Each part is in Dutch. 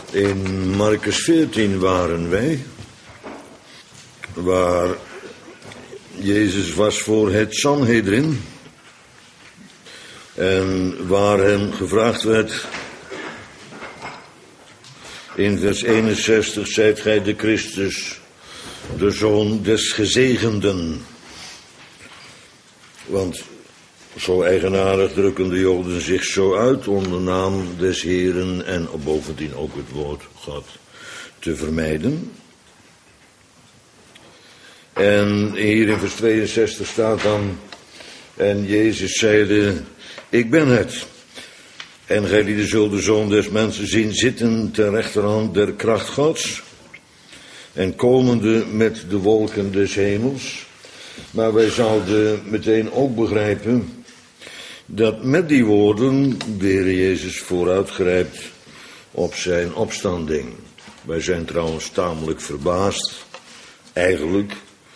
In Marcus 14 waren wij, waar Jezus was voor het Sanhedrin en waar hem gevraagd werd in vers 61, zijt gij de Christus, de Zoon des Gezegenden. Want zo eigenaardig drukken de Joden zich zo uit om de naam des Heren en bovendien ook het woord God te vermijden. En hier in vers 62 staat dan, en Jezus zeide, ik ben het. En gij die zult de Zoon des Mensen zien zitten ter rechterhand der kracht Gods en komende met de wolken des hemels. Maar wij zouden meteen ook begrijpen dat met die woorden de Heer Jezus vooruitgrijpt op zijn opstanding. Wij zijn trouwens tamelijk verbaasd, eigenlijk,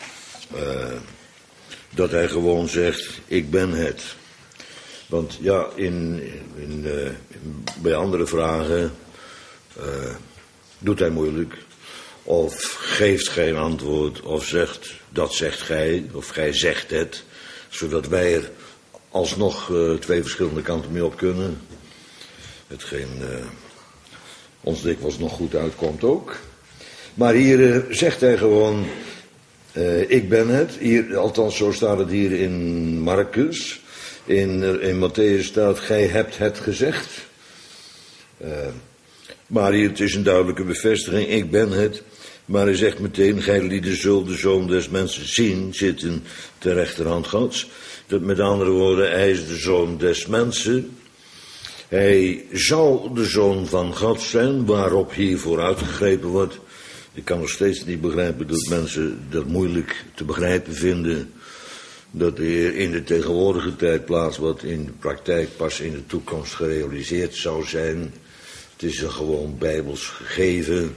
dat hij gewoon zegt, ik ben het. Want ja, bij andere vragen doet hij moeilijk. Of geeft geen antwoord, of zegt, dat zegt gij, of gij zegt het. Zodat wij er alsnog twee verschillende kanten mee op kunnen. Hetgeen ons dikwijls nog goed uitkomt ook. Maar hier zegt hij gewoon, ik ben het. Hier, althans, zo staat het hier in Marcus. In Matthäus staat, gij hebt het gezegd. Maar hier, het is een duidelijke bevestiging, ik ben het. Maar hij zegt meteen, gij lieden zult de Zoon des Mensen zien zitten ter rechterhand Gods. Dat met andere woorden, hij is de Zoon des Mensen. Hij zal de Zoon van God zijn, waarop hier vooruitgegrepen wordt. Ik kan nog steeds niet begrijpen dat mensen dat moeilijk te begrijpen vinden. Dat de Heer in de tegenwoordige tijd plaats wat in de praktijk pas in de toekomst gerealiseerd zou zijn. Het is een gewoon bijbels gegeven.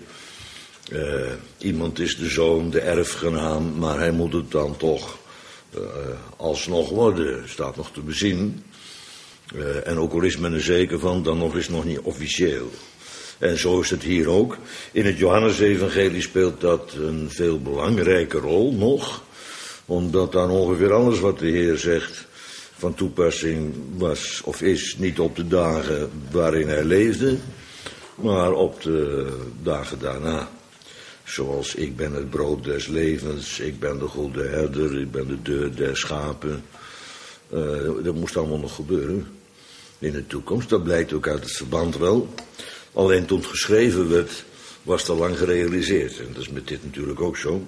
Iemand is de zoon, de erfgenaam, maar hij moet het dan toch alsnog worden. Staat nog te bezien. En ook al is men er zeker van, dan nog is het nog niet officieel. En zo is het hier ook. In het Johannesevangelie speelt dat een veel belangrijke rol nog. Omdat dan ongeveer alles wat de Heer zegt van toepassing was of is niet op de dagen waarin hij leefde, maar op de dagen daarna. Zoals ik ben het brood des levens, ik ben de goede herder, ik ben de deur der schapen. Dat moest allemaal nog gebeuren in de toekomst. Dat blijkt ook uit het verband wel. Alleen toen het geschreven werd, was het al lang gerealiseerd. En dat is met dit natuurlijk ook zo.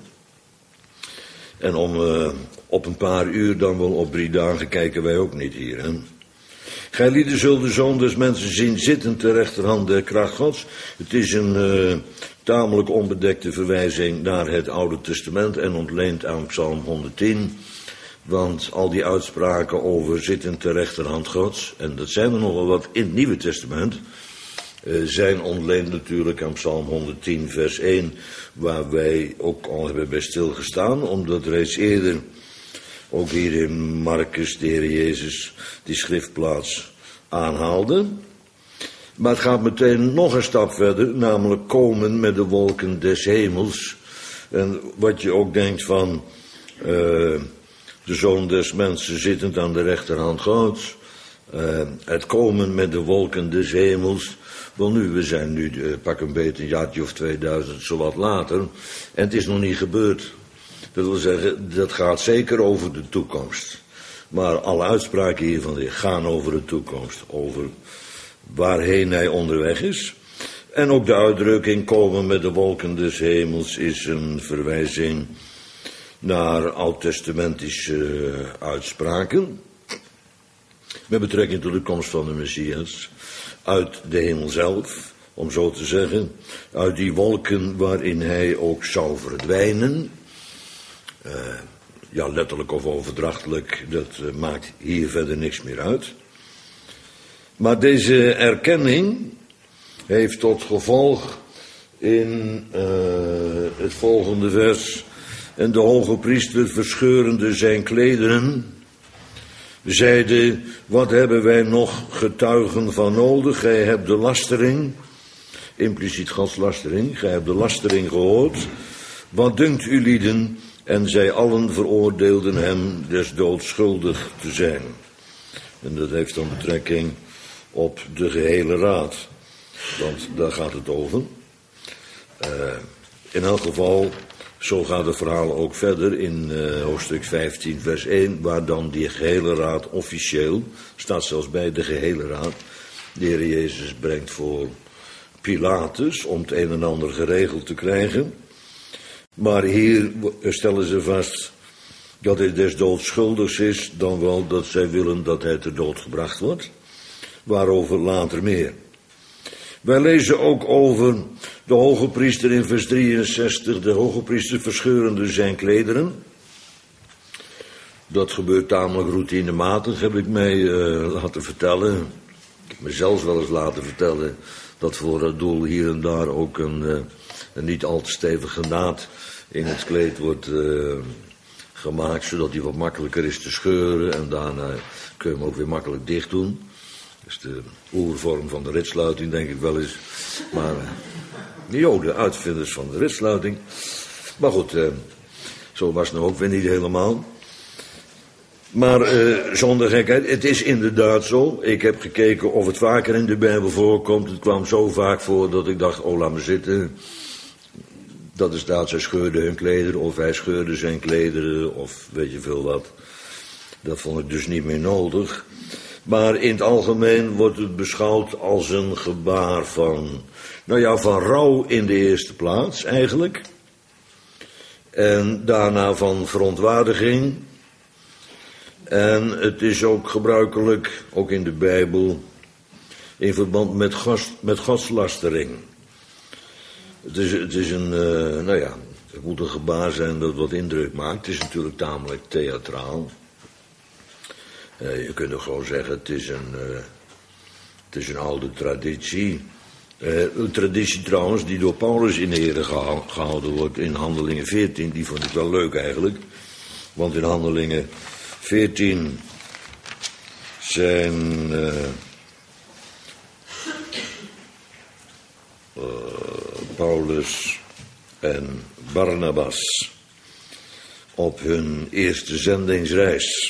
En om op een paar uur dan wel op 3 dagen kijken wij ook niet hier. Hè? Gij lieden zult de Zoon des Mensen zien zitten ter rechterhand der kracht Gods. Het is een tamelijk onbedekte verwijzing naar het Oude Testament en ontleend aan Psalm 110. Want al die uitspraken over zitten ter rechterhand Gods, en dat zijn er nogal wat in het Nieuwe Testament, zijn ontleend natuurlijk aan Psalm 110 vers 1, waar wij ook al hebben bij stilgestaan, omdat reeds eerder, ook hier in Marcus, de Heer Jezus die schriftplaats aanhaalde. Maar het gaat meteen nog een stap verder, namelijk komen met de wolken des hemels. En wat je ook denkt van de Zoon des Mensen zittend aan de rechterhand Gods, het komen met de wolken des hemels. Wel nu, we zijn nu pak een beetje een jaartje of 2000, zowat later, en het is nog niet gebeurd. Dat wil zeggen, dat gaat zeker over de toekomst. Maar alle uitspraken hiervan gaan over de toekomst, over waarheen hij onderweg is. En ook de uitdrukking komen met de wolken des hemels is een verwijzing naar oud-testamentische uitspraken. Met betrekking tot de komst van de Messias. Uit de hemel zelf, om zo te zeggen. Uit die wolken waarin hij ook zou verdwijnen. Ja, letterlijk of overdrachtelijk, dat maakt hier verder niks meer uit. Maar deze erkenning heeft tot gevolg in het volgende vers: en de hoge priester, verscheurende zijn klederen, zeide: wat hebben wij nog getuigen van nodig? Gij hebt de lastering impliciet godslastering. Gij hebt de lastering gehoord. Wat dunkt u lieden? En zij allen veroordeelden hem des doods schuldig te zijn. En dat heeft dan betrekking op de gehele raad. Want daar gaat het over. In elk geval, zo gaat het verhaal ook verder in hoofdstuk 15 vers 1, waar dan die gehele raad officieel, staat zelfs bij de gehele raad, de Heer Jezus brengt voor Pilatus om het een en ander geregeld te krijgen. Maar hier stellen ze vast dat hij des doods schuldig is, dan wel dat zij willen dat hij ter dood gebracht wordt. Waarover later meer. Wij lezen ook over de hoge priester in vers 63. De hoge priester verscheurende zijn klederen. Dat gebeurt tamelijk routinematig, heb ik mij laten vertellen. Ik heb me zelfs wel eens laten vertellen dat voor dat doel hier en daar ook een niet al te stevige naad in het kleed wordt gemaakt, zodat hij wat makkelijker is te scheuren. En daarna kun je hem ook weer makkelijk dicht doen. Dat is de oervorm van de ritsluiting, denk ik wel eens. Maar de uitvinders van de ritsluiting. Maar goed, zo was het nou ook weer niet helemaal. Maar zonder gekheid, het is inderdaad zo. Ik heb gekeken of het vaker in de Bijbel voorkomt. Het kwam zo vaak voor dat ik dacht, laat me zitten. Dat er staat, zij scheurden hun klederen, of hij scheurde zijn klederen, of weet je veel wat. Dat vond ik dus niet meer nodig. Maar in het algemeen wordt het beschouwd als een gebaar van rouw in de eerste plaats eigenlijk. En daarna van verontwaardiging. En het is ook gebruikelijk, ook in de Bijbel, in verband met godslastering. Het is een, het moet een gebaar zijn dat wat indruk maakt. Het is natuurlijk tamelijk theatraal. Je kunt er gewoon zeggen, het is een oude traditie. Een traditie trouwens die door Paulus in ere gehouden wordt in Handelingen 14. Die vond ik wel leuk eigenlijk. Want in Handelingen 14 zijn Paulus en Barnabas op hun eerste zendingsreis.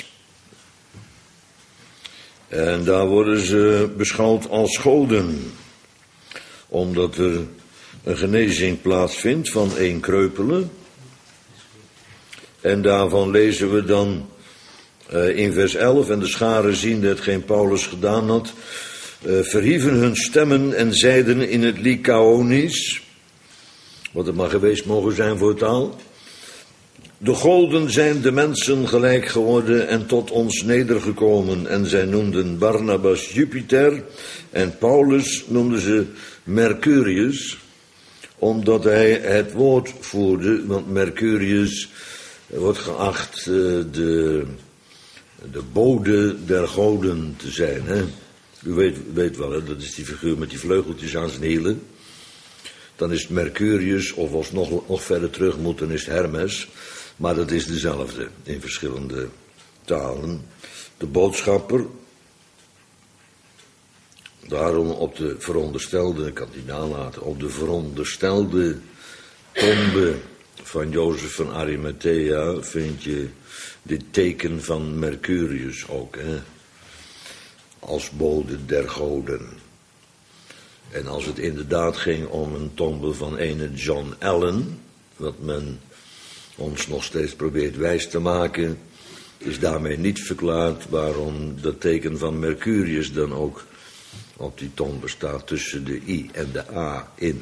En daar worden ze beschouwd als goden, omdat er een genezing plaatsvindt van één kreupele. En daarvan lezen we dan in vers 11, en de scharen ziende hetgeen Paulus gedaan had, verhieven hun stemmen en zeiden in het Lycaonisch, wat het maar geweest mogen zijn voor taal, de goden zijn de mensen gelijk geworden en tot ons nedergekomen. En zij noemden Barnabas Jupiter en Paulus noemden ze Mercurius, omdat hij het woord voerde. Want Mercurius wordt geacht de bode der goden te zijn. Hè? U weet wel, hè? Dat is die figuur met die vleugeltjes aan zijn hielen. Dan is het Mercurius, of als nog verder terug moet, dan is het Hermes. Maar dat is dezelfde in verschillende talen. De boodschapper, daarom op de veronderstelde, ik kan het niet nalaten, op de veronderstelde tombe van Jozef van Arimathea vind je dit teken van Mercurius ook, hè? Als bode der goden. En als het inderdaad ging om een tombe van ene John Allen, wat men ons nog steeds probeert wijs te maken, is daarmee niet verklaard waarom dat teken van Mercurius dan ook op die tombe staat tussen de I en de A in.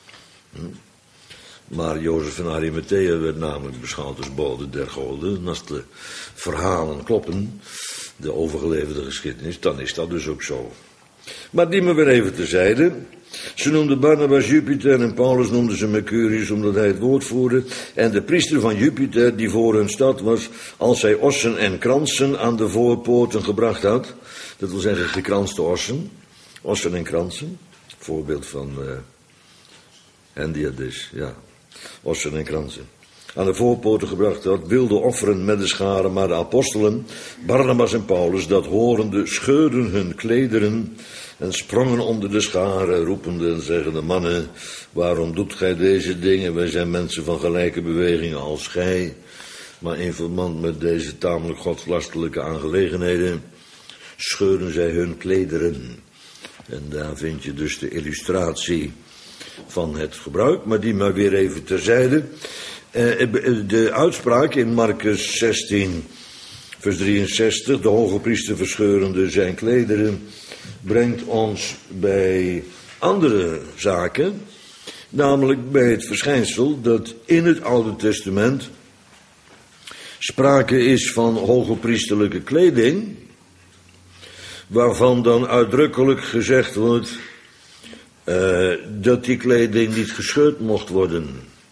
Maar Jozef van Arimathea werd namelijk beschouwd als bode der goden. En als de verhalen kloppen, de overgeleverde geschiedenis, dan is dat dus ook zo. Maar die maar weer even terzijde. Ze noemden Barnabas Jupiter en Paulus noemden ze Mercurius omdat hij het woord voerde. En de priester van Jupiter die voor hun stad was, als hij ossen en kransen aan de voorpoorten gebracht had. Dat wil zeggen gekranste ossen en kransen. Voorbeeld van Hendiadys, ja. Ossen en kransen. aan de voorpoten gebracht had, wilde offeren met de scharen, maar de apostelen, Barnabas en Paulus, dat horende, scheurden hun klederen en sprongen onder de scharen, roepende en zeggende: mannen, waarom doet gij deze dingen? Wij zijn mensen van gelijke bewegingen als gij. Maar in verband met deze tamelijk godslastelijke aangelegenheden scheurden zij hun klederen. En daar vind je dus de illustratie van het gebruik, maar die maar weer even terzijde. De uitspraak in Marcus 16, vers 63, de hoge priester verscheurende zijn klederen, brengt ons bij andere zaken, namelijk bij het verschijnsel dat in het Oude Testament sprake is van hogepriesterlijke kleding, waarvan dan uitdrukkelijk gezegd wordt dat die kleding niet gescheurd mocht worden.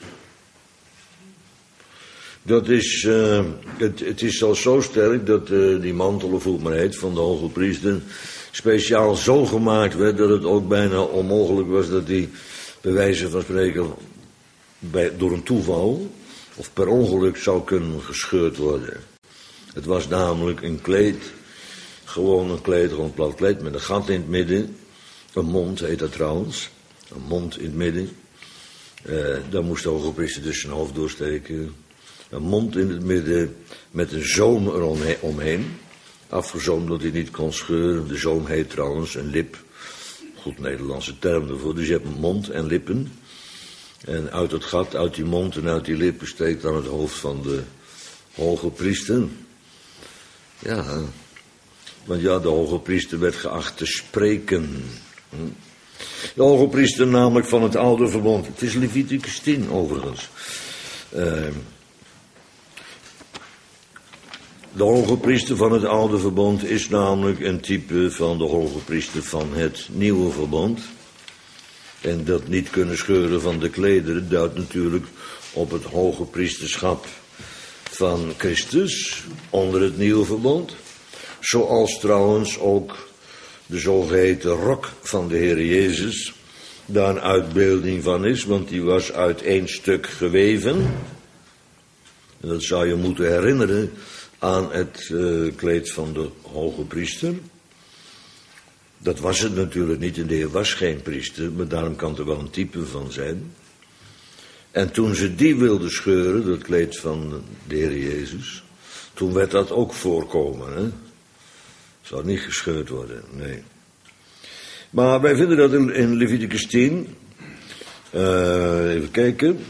Dat is, het is zelfs zo sterk dat die mantel, of hoe het maar heet, van de hogepriester speciaal zo gemaakt werd dat het ook bijna onmogelijk was dat die, bij wijze van spreken, door een toeval of per ongeluk zou kunnen gescheurd worden. Het was namelijk een kleed, gewoon een plat kleed met een gat in het midden. Een mond heet dat trouwens, een mond in het midden. Daar moest de hogepriester dus zijn hoofd doorsteken. Een mond in het midden met een zoom eromheen. Afgezoomd dat hij niet kon scheuren. De zoom heet trouwens een lip. Goed Nederlandse term ervoor. Dus je hebt een mond en lippen. En uit het gat, uit die mond en uit die lippen steekt dan het hoofd van de hogepriester. Ja, want ja, de hogepriester werd geacht te spreken. De hogepriester namelijk van het oude verbond. Het is Leviticus 10 overigens. De hogepriester van het oude verbond is namelijk een type van de hogepriester van het nieuwe verbond. En dat niet kunnen scheuren van de klederen duidt natuurlijk op het hogepriesterschap van Christus onder het nieuwe verbond. Zoals trouwens ook de zogeheten rok van de Heer Jezus daar een uitbeelding van is, want die was uit één stuk geweven. En dat zou je moeten herinneren aan het kleed van de hoge priester. Dat was het natuurlijk niet, en de Heer was geen priester, maar daarom kan er wel een type van zijn. En toen ze die wilden scheuren, dat kleed van de Heer Jezus, toen werd dat ook voorkomen, hè. Zou niet gescheurd worden, nee. Maar wij vinden dat in Leviticus 10. Even kijken.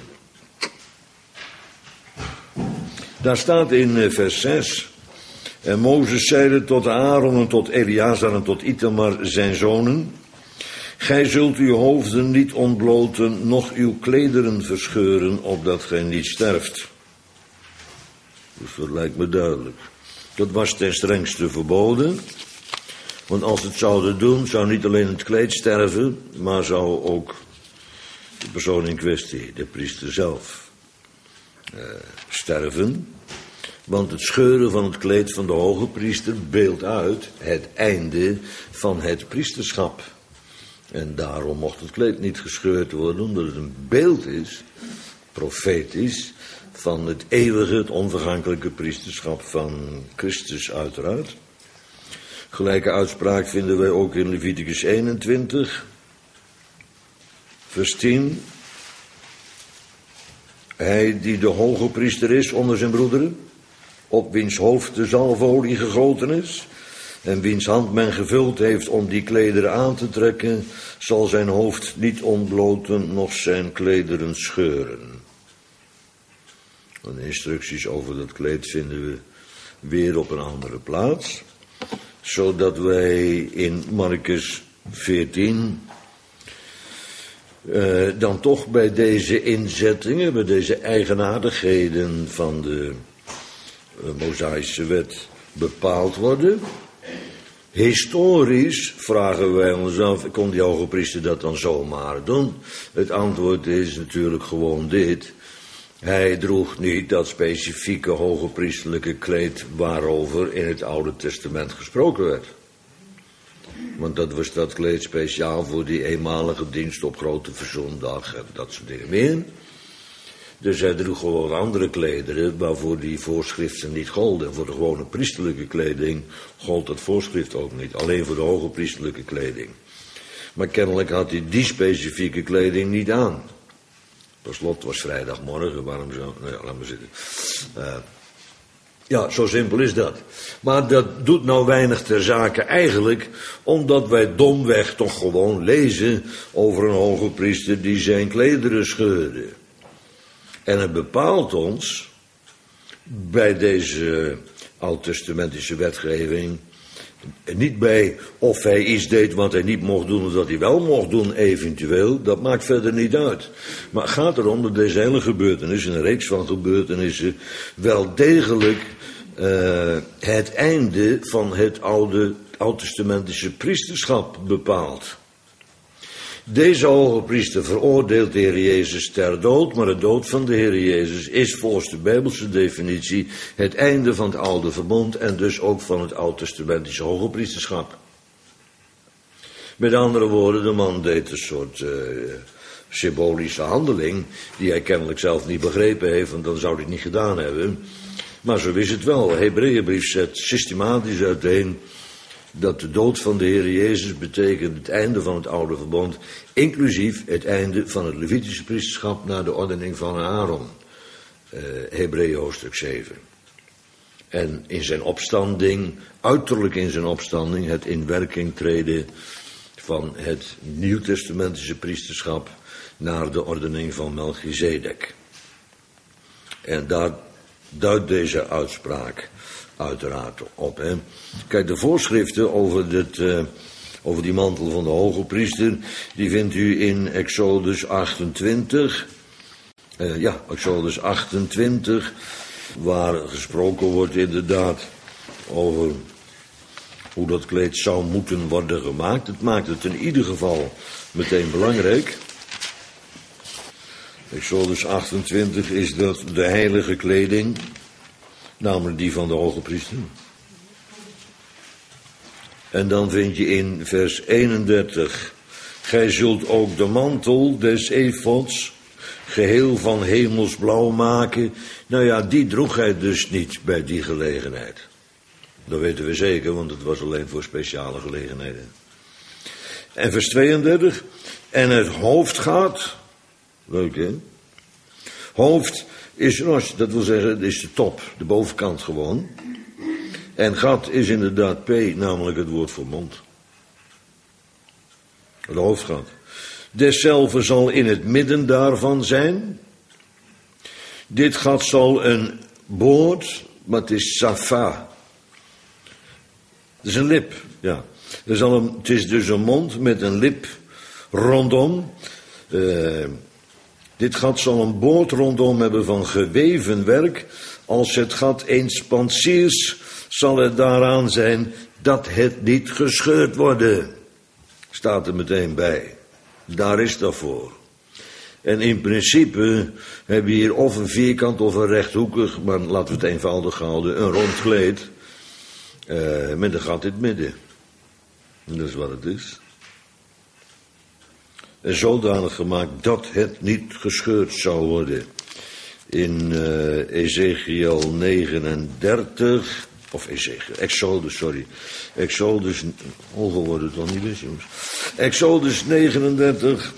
Daar staat in vers 6. En Mozes zeide tot Aaron en tot Eleazar en tot Itamar zijn zonen: gij zult uw hoofden niet ontbloten, noch uw klederen verscheuren, opdat gij niet sterft. Dus dat lijkt me duidelijk. Dat was ten strengste verboden. Want als het zouden doen, zou niet alleen het kleed sterven, maar zou ook de persoon in kwestie, de priester zelf, sterven. Want het scheuren van het kleed van de hoge priester beeldt uit het einde van het priesterschap. En daarom mocht het kleed niet gescheurd worden, omdat het een beeld is, profetisch, van het eeuwige, het onvergankelijke priesterschap van Christus uiteraard. Gelijke uitspraak vinden wij ook in Leviticus 21, vers 10. Hij die de hoge priester is onder zijn broederen, op wiens hoofd de zalfolie gegoten is, en wiens hand men gevuld heeft om die klederen aan te trekken, zal zijn hoofd niet ontbloten, noch zijn klederen scheuren. En de instructies over dat kleed vinden we weer op een andere plaats, zodat wij in Marcus 14 dan toch bij deze inzettingen, bij deze eigenaardigheden van de Mosaïsche wet bepaald worden. Historisch vragen wij ons af, kon die hoge priester dat dan zomaar doen? Het antwoord is natuurlijk gewoon dit. Hij droeg niet dat specifieke hoge priesterlijke kleed waarover in het Oude Testament gesproken werd. Want dat was dat kleed speciaal voor die eenmalige dienst op Grote Verzoendag en dat soort dingen meer. Dus hij droeg gewoon andere klederen waarvoor die voorschriften niet golden. Voor de gewone priesterlijke kleding gold dat voorschrift ook niet. Alleen voor de hoge priesterlijke kleding. Maar kennelijk had hij die specifieke kleding niet aan. Per slot, het was vrijdagmorgen, waarom zo? Nou ja, laat maar zitten. Ja, zo simpel is dat. Maar dat doet nou weinig ter zake eigenlijk, omdat wij domweg toch gewoon lezen over een hoge priester die zijn klederen scheurde. En het bepaalt ons, bij deze oud-testamentische wetgeving, niet bij of hij iets deed wat hij niet mocht doen of dat hij wel mocht doen eventueel, dat maakt verder niet uit. Maar het gaat erom dat deze hele gebeurtenis, een reeks van gebeurtenissen, wel degelijk het einde van het oud-testamentische priesterschap bepaalt. Deze hoge priester veroordeelt de Heer Jezus ter dood, maar de dood van de Heer Jezus is volgens de Bijbelse definitie het einde van het oude verbond en dus ook van het oud-testamentische hoge priesterschap. Met andere woorden, de man deed een soort symbolische handeling die hij kennelijk zelf niet begrepen heeft, want dan zou hij het niet gedaan hebben. Maar zo is het wel. De Hebreeënbrief zet systematisch uiteen dat de dood van de Heer Jezus betekent het einde van het oude verbond, inclusief het einde van het Levitische priesterschap naar de ordening van Aaron. Hebreeën hoofdstuk 7. En in zijn opstanding, uiterlijk in zijn opstanding, het in werking treden van het nieuwtestamentische priesterschap naar de ordening van Melchizedek. En daar duidt deze uitspraak uiteraard op. Hè. Kijk, de voorschriften over die mantel van de hoge priester, die vindt u in Exodus 28. Exodus 28, waar gesproken wordt inderdaad over hoe dat kleed zou moeten worden gemaakt. Het maakt het in ieder geval meteen belangrijk. Exodus 28 is dat de heilige kleding, namelijk die van de hoge priester. En dan vind je in vers 31, gij zult ook de mantel des efods geheel van hemelsblauw maken. Nou ja, die droeg hij dus niet bij die gelegenheid. Dat weten we zeker, want het was alleen voor speciale gelegenheden. En vers 32, en het hoofdgaat, leuk hè? Hoofd is, dat wil zeggen, het is de top, de bovenkant gewoon. En gat is inderdaad P, namelijk het woord voor mond. Het hoofdgat. Deszelfde zal in het midden daarvan zijn. Dit gat zal een boord, maar het is safa. Het is een lip, ja. Het is dus een mond met een lip rondom. Dit gat zal een boord rondom hebben van geweven werk. Als het gat eens pansiers, zal het daaraan zijn dat het niet gescheurd worden. Staat er meteen bij. Daar is dat voor. En in principe hebben we hier of een vierkant of een rechthoekig, maar laten we het eenvoudig houden, een rond kleed met een gat in het midden. En dat is wat het is. En zodanig gemaakt dat het niet gescheurd zou worden. In Ezekiel 39, of Exodus, hoeveel wordt het dan niet eens, jongens? Exodus 39,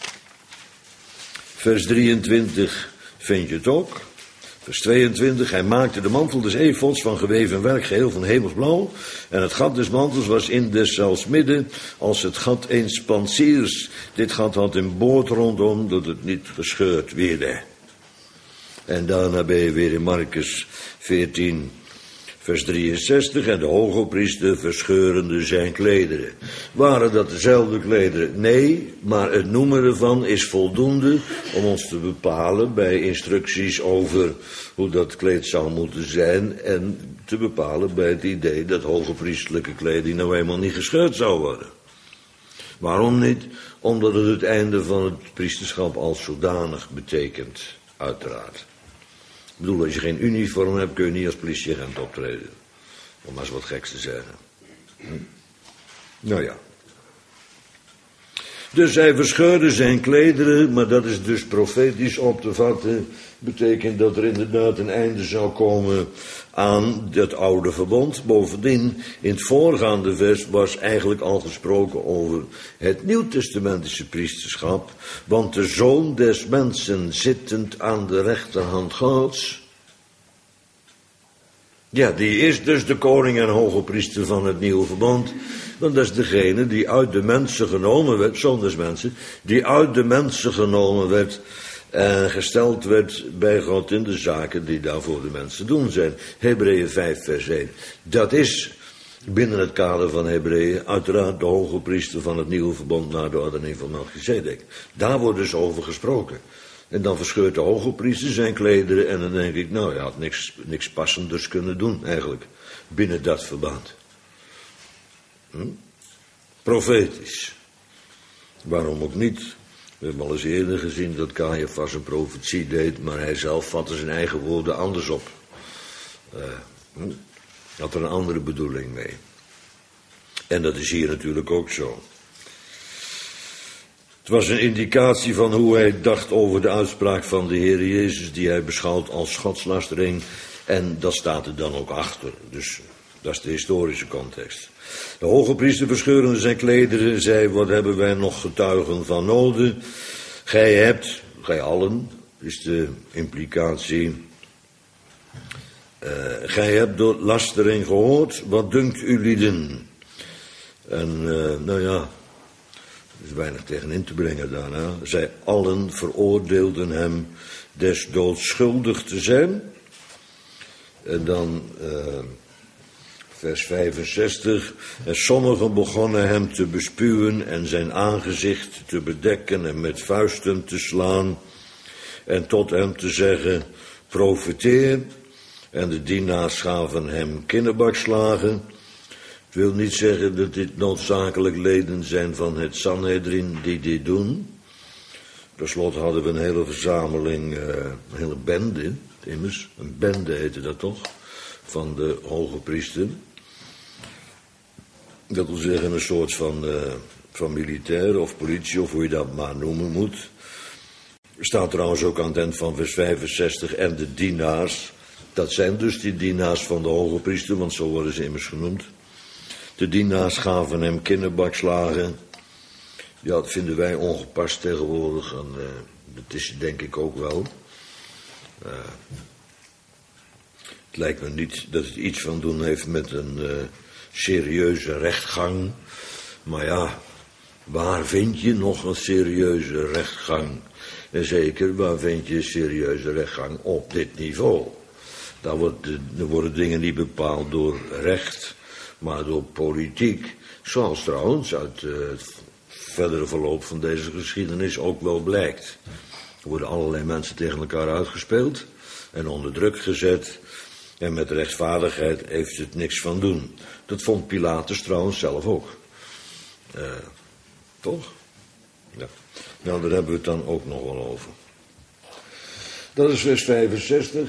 vers 23 vind je het ook. Vers 22, hij maakte de mantel des efods van geweven werk geheel van hemelsblauw. En het gat des mantels was in deszelfs midden als het gat eens pansiers. Dit gat had een boord rondom, dat het niet gescheurd wierde. En daarna ben je weer in Markus 14, vers 63. En de hogepriester verscheurende zijn klederen. Waren dat dezelfde klederen? Nee, maar het noemen ervan is voldoende om ons te bepalen bij instructies over hoe dat kleed zou moeten zijn. En te bepalen bij het idee dat hogepriesterlijke kleding nou eenmaal niet gescheurd zou worden. Waarom niet? Omdat het einde van het priesterschap als zodanig betekent, uiteraard. Ik bedoel, als je geen uniform hebt, kun je niet als politieagent optreden. Om maar eens wat geks te zeggen. Nou ja. Dus hij verscheurde zijn klederen, maar dat is dus profetisch op te vatten. Betekent dat er inderdaad een einde zou komen aan het oude verbond. Bovendien, in het voorgaande vers was eigenlijk al gesproken over het nieuwtestamentische priesterschap. Want de Zoon des Mensen zittend aan de rechterhand Gods. Ja, die is dus de koning en hoge priester van het nieuwe verbond. Want dat is degene die uit de mensen genomen werd, Zoon des Mensen, die uit de mensen genomen werd en gesteld werd bij God in de zaken die daar voor de mensen te doen zijn. Hebreeën 5 vers 1. Dat is binnen het kader van Hebreeën uiteraard de hoge priester van het nieuwe verbond naar de ordening van Melchizedek. Daar wordt dus over gesproken. En dan verscheurt de hoge priester zijn klederen en dan denk ik, nou, hij had niks passenders kunnen doen eigenlijk, binnen dat verband. Profetisch. Waarom ook niet? We hebben al eens eerder gezien dat Caiaphas een profetie deed, maar hij zelf vatte zijn eigen woorden anders op. Had er een andere bedoeling mee. En dat is hier natuurlijk ook zo. Het was een indicatie van hoe hij dacht over de uitspraak van de Heer Jezus, die hij beschouwt als godslastering. En dat staat er dan ook achter. Dus dat is de historische context. De hoge priester verscheurende zijn klederen, zei, wat hebben wij nog getuigen van noden? Gij allen, is de implicatie. Gij hebt door lastering gehoord, wat dunkt u lieden? En nou ja, er is weinig tegenin te brengen daarna. Zij allen veroordeelden hem des doods schuldig te zijn. En dan vers 65. En sommigen begonnen hem te bespuwen en zijn aangezicht te bedekken en met vuisten te slaan. En tot hem te zeggen, profeteer. En de dienaars gaven hem kinnerbakslagen. Het wil niet zeggen dat dit noodzakelijk leden zijn van het Sanhedrin die dit doen. Per slot hadden we een hele verzameling, een hele bende, immers, een bende heette dat toch, van de hoge priester. Dat wil zeggen een soort van militair of politie, of hoe je dat maar noemen moet. Staat trouwens ook aan het eind van vers 65, en de dienaars. Dat zijn dus die dienaars van de hoge priester, want zo worden ze immers genoemd. De dienaars gaven hem kinderbakslagen. Ja, dat vinden wij ongepast tegenwoordig. En dat is denk ik ook wel. Het lijkt me niet dat het iets van doen heeft met een serieuze rechtgang. Maar ja, waar vind je nog een serieuze rechtgang? En zeker, waar vind je een serieuze rechtgang op dit niveau? Daar worden dingen niet bepaald door recht, maar door politiek. Zoals trouwens uit het verdere verloop van deze geschiedenis ook wel blijkt. Er worden allerlei mensen tegen elkaar uitgespeeld en onder druk gezet. En met rechtvaardigheid heeft het niks van doen. Dat vond Pilatus trouwens zelf ook. Toch? Ja. Nou, daar hebben we het dan ook nog wel over. Dat is vers 65.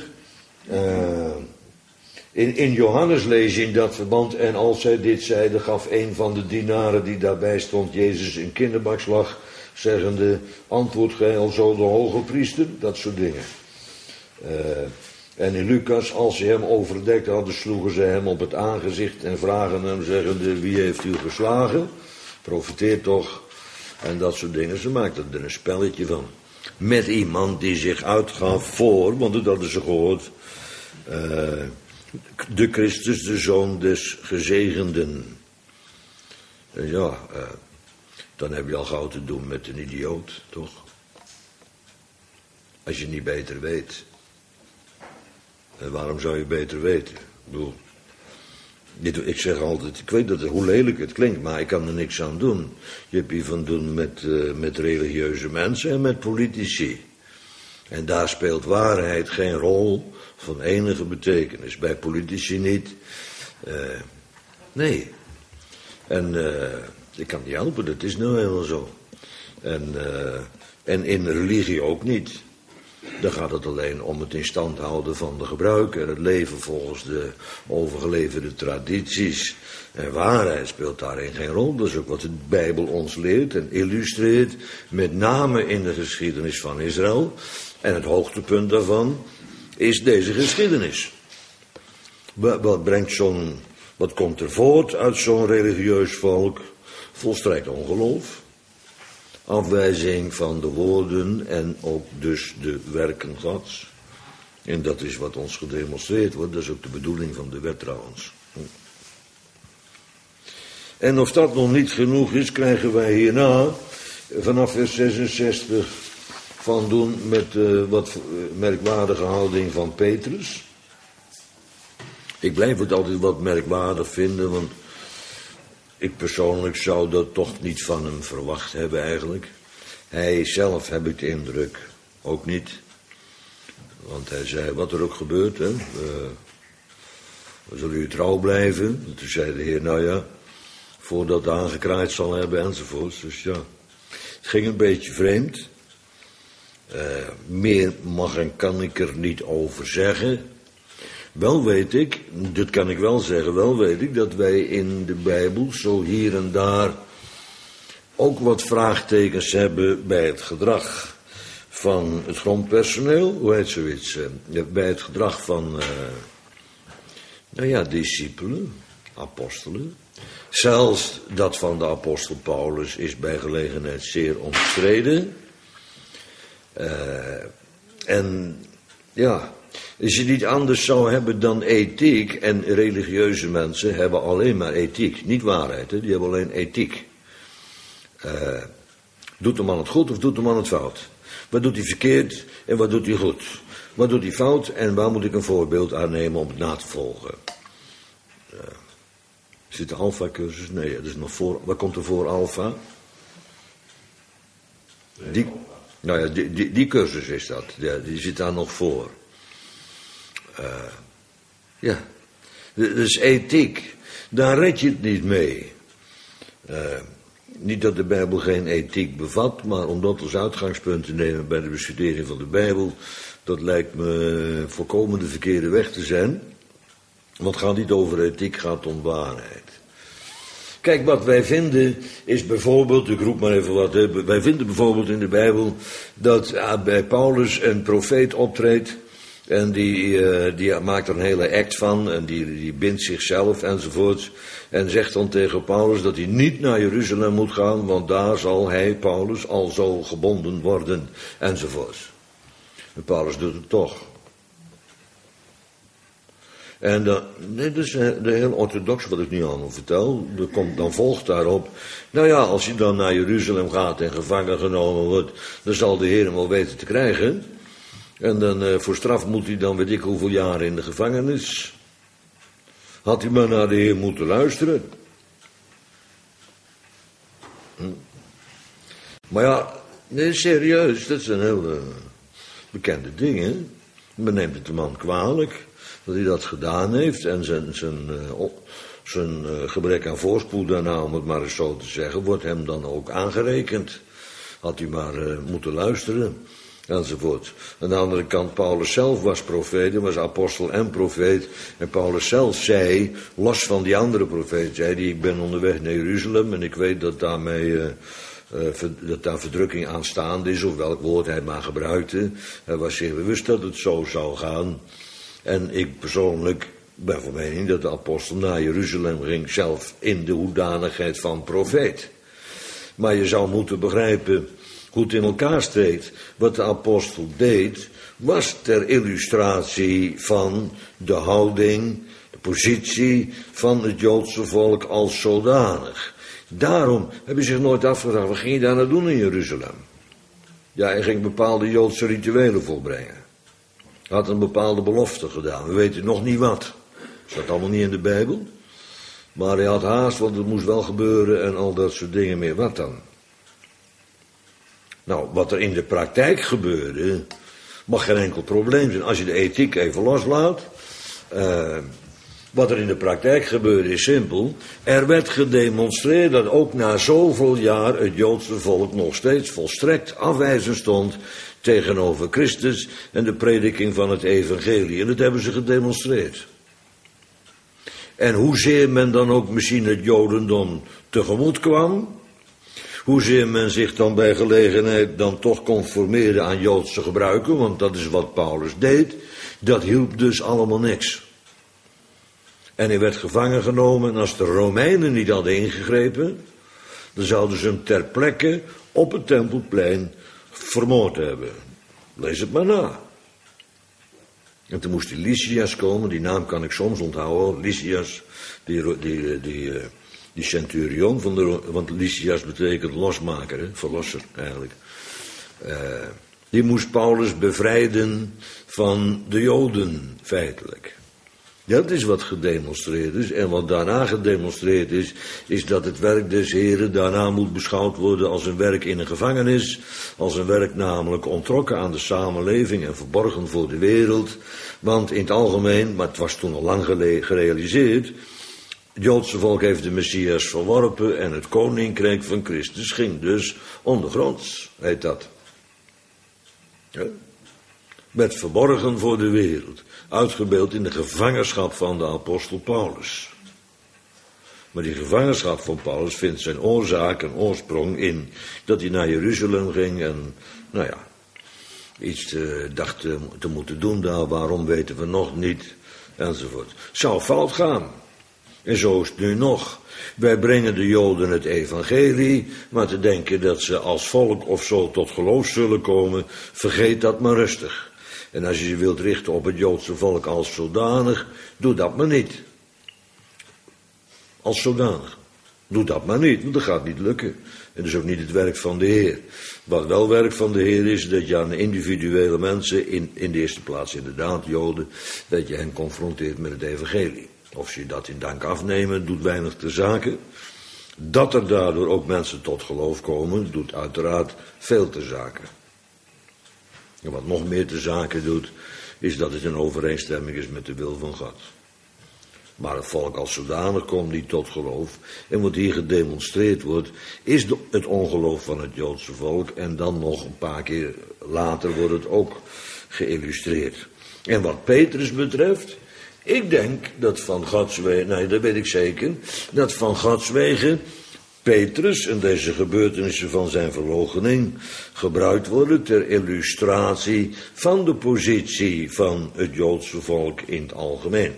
In Johannes lees je in dat verband, en als zij dit zeiden, gaf een van de dienaren die daarbij stond Jezus een kinderbakslag, zeggende, antwoord gij alzo de hoge priester, dat soort dingen. En in Lucas, als ze hem overdekt hadden, sloegen ze hem op het aangezicht en vragen hem, zeggende, wie heeft u geslagen? Profiteer toch. En dat soort dingen. Ze maakten er een spelletje van. Met iemand die zich uitgaf voor, want dat hadden ze gehoord, de Christus, de Zoon des gezegenden. En ja, dan heb je al gauw te doen met een idioot, toch? Als je niet beter weet. En waarom zou je beter weten? Ik bedoel, ik zeg altijd, ik weet hoe lelijk het klinkt, maar ik kan er niks aan doen. Je hebt hier van doen met religieuze mensen en met politici. En daar speelt waarheid geen rol van enige betekenis. Bij politici niet. Nee. En ik kan niet helpen, dat is nou helemaal zo. En in religie ook niet. Dan gaat het alleen om het in stand houden van de gebruiken en het leven volgens de overgeleverde tradities. En waarheid speelt daarin geen rol. Dat is ook wat de Bijbel ons leert en illustreert, met name in de geschiedenis van Israël. En het hoogtepunt daarvan is deze geschiedenis. Wat komt er voort uit zo'n religieus volk? Volstrekt ongeloof. Afwijzing van de woorden en ook dus de werken Gods. En dat is wat ons gedemonstreerd wordt. Dat is ook de bedoeling van de wet trouwens. En of dat nog niet genoeg is, krijgen wij hierna, vanaf vers 66, van doen met wat merkwaardige houding van Petrus. Ik blijf het altijd wat merkwaardig vinden, want ik persoonlijk zou dat toch niet van hem verwacht hebben eigenlijk. Hij zelf, heb ik de indruk, ook niet. Want hij zei, wat er ook gebeurt, hè, we zullen u trouw blijven. En toen zei de Heer, nou ja, voordat het aangekraaid zal hebben enzovoorts. Dus ja, het ging een beetje vreemd. Meer mag en kan ik er niet over zeggen. Wel weet ik, dit kan ik wel zeggen, wel weet ik dat wij in de Bijbel zo hier en daar ook wat vraagtekens hebben bij het gedrag van het grondpersoneel, hoe heet zoiets, bij het gedrag van, discipelen, apostelen. Zelfs dat van de apostel Paulus is bij gelegenheid zeer omstreden. Als je niet anders zou hebben dan ethiek, en religieuze mensen hebben alleen maar ethiek, niet waarheid, hè? Die hebben alleen ethiek. Doet de man het goed of doet de man het fout? Wat doet hij verkeerd en wat doet hij goed? Wat doet hij fout en waar moet ik een voorbeeld aannemen om het na te volgen? Zit de alfa-cursus? Nee, dat is nog voor. Wat komt er voor alfa? Die cursus is dat. Ja, die zit daar nog voor. Dus ethiek, daar red je het niet mee. Niet dat de Bijbel geen ethiek bevat, maar om dat als uitgangspunt te nemen bij de bestudering van de Bijbel, dat lijkt me volkomen de verkeerde weg te zijn. Want het gaat niet over ethiek, het gaat om waarheid. Kijk, wat wij vinden is bijvoorbeeld, ik roep maar even wat, wij vinden bijvoorbeeld in de Bijbel dat bij Paulus een profeet optreedt. En die maakt er een hele act van en die bindt zichzelf enzovoort. En zegt dan tegen Paulus dat hij niet naar Jeruzalem moet gaan, want daar zal hij, Paulus, al zo gebonden worden enzovoort. En Paulus doet het toch. En dat is de heel orthodox wat ik nu allemaal vertel. Dan volgt daarop, nou ja, als je dan naar Jeruzalem gaat en gevangen genomen wordt, dan zal de Heer hem wel weten te krijgen. En dan voor straf moet hij dan weet ik hoeveel jaren in de gevangenis. Had hij maar naar de Heer moeten luisteren. Maar ja, nee, serieus, dat zijn heel bekende dingen. Men neemt het de man kwalijk dat hij dat gedaan heeft. En zijn gebrek aan voorspoed daarna, om het maar eens zo te zeggen, wordt hem dan ook aangerekend. Had hij maar moeten luisteren. Enzovoort. Aan de andere kant, Paulus zelf was profeet, hij was apostel en profeet. En Paulus zelf zei, los van die andere profeet, zei hij, ik ben onderweg naar Jeruzalem en ik weet dat daar verdrukking aanstaande is, of welk woord hij maar gebruikte. Hij was zich bewust dat het zo zou gaan. En ik persoonlijk ben van mening dat de apostel naar Jeruzalem ging, zelf in de hoedanigheid van profeet. Maar je zou moeten begrijpen hoe het in elkaar steekt. Wat de apostel deed, was ter illustratie van de houding, de positie van het Joodse volk als zodanig. Daarom heb je zich nooit afgevraagd, wat ging je daar nou doen in Jeruzalem? Ja, hij ging bepaalde Joodse rituelen volbrengen. Hij had een bepaalde belofte gedaan, we weten nog niet wat. Staat allemaal niet in de Bijbel. Maar hij had haast, want het moest wel gebeuren en al dat soort dingen meer. Wat dan? Nou, wat er in de praktijk gebeurde, mag geen enkel probleem zijn. Als je de ethiek even loslaat, Wat er in de praktijk gebeurde is simpel. Er werd gedemonstreerd dat ook na zoveel jaar het Joodse volk nog steeds volstrekt afwijzend stond tegenover Christus en de prediking van het evangelie. En dat hebben ze gedemonstreerd. En hoezeer men dan ook misschien het Jodendom tegemoet kwam, hoezeer men zich dan bij gelegenheid dan toch conformeerde aan Joodse gebruiken, want dat is wat Paulus deed, dat hielp dus allemaal niks. En hij werd gevangen genomen en als de Romeinen niet hadden ingegrepen, dan zouden ze hem ter plekke op het Tempelplein vermoord hebben. Lees het maar na. En toen moest die Lysias komen, die naam kan ik soms onthouden, Lysias, die centurion, want Lysias betekent losmaker, hè? Verlosser eigenlijk. Die moest Paulus bevrijden van de Joden, feitelijk. Dat is wat gedemonstreerd is. En wat daarna gedemonstreerd is, is dat het werk des Heren daarna moet beschouwd worden als een werk in een gevangenis. Als een werk namelijk ontrokken aan de samenleving en verborgen voor de wereld. Want in het algemeen, maar het was toen al lang gerealiseerd, het Joodse volk heeft de Messias verworpen en het koninkrijk van Christus ging dus ondergronds, heet dat. Ja. Werd verborgen voor de wereld. Uitgebeeld in de gevangenschap van de apostel Paulus. Maar die gevangenschap van Paulus vindt zijn oorzaak en oorsprong in dat hij naar Jeruzalem ging en, iets dacht te moeten doen daar, waarom weten we nog niet, enzovoort. Zou fout gaan. En zo is het nu nog. Wij brengen de Joden het evangelie, maar te denken dat ze als volk of zo tot geloof zullen komen, vergeet dat maar rustig. En als je je wilt richten op het Joodse volk als zodanig, doe dat maar niet. Als zodanig. Doe dat maar niet, want dat gaat niet lukken. En dat is ook niet het werk van de Heer. Wat wel werk van de Heer is, dat je aan individuele mensen, in de eerste plaats inderdaad Joden, dat je hen confronteert met het evangelie. Of ze dat in dank afnemen, doet weinig ter zake. Dat er daardoor ook mensen tot geloof komen, doet uiteraard veel ter zake. En wat nog meer ter zake doet, is dat het in overeenstemming is met de wil van God. Maar het volk als zodanig komt niet tot geloof. En wat hier gedemonstreerd wordt, is het ongeloof van het Joodse volk. En dan nog een paar keer later wordt het ook geïllustreerd. En wat Petrus betreft, ik denk dat van Gods wegen, nee, dat weet ik zeker, dat van Gods wegen Petrus en deze gebeurtenissen van zijn verloochening gebruikt worden ter illustratie van de positie van het Joodse volk in het algemeen.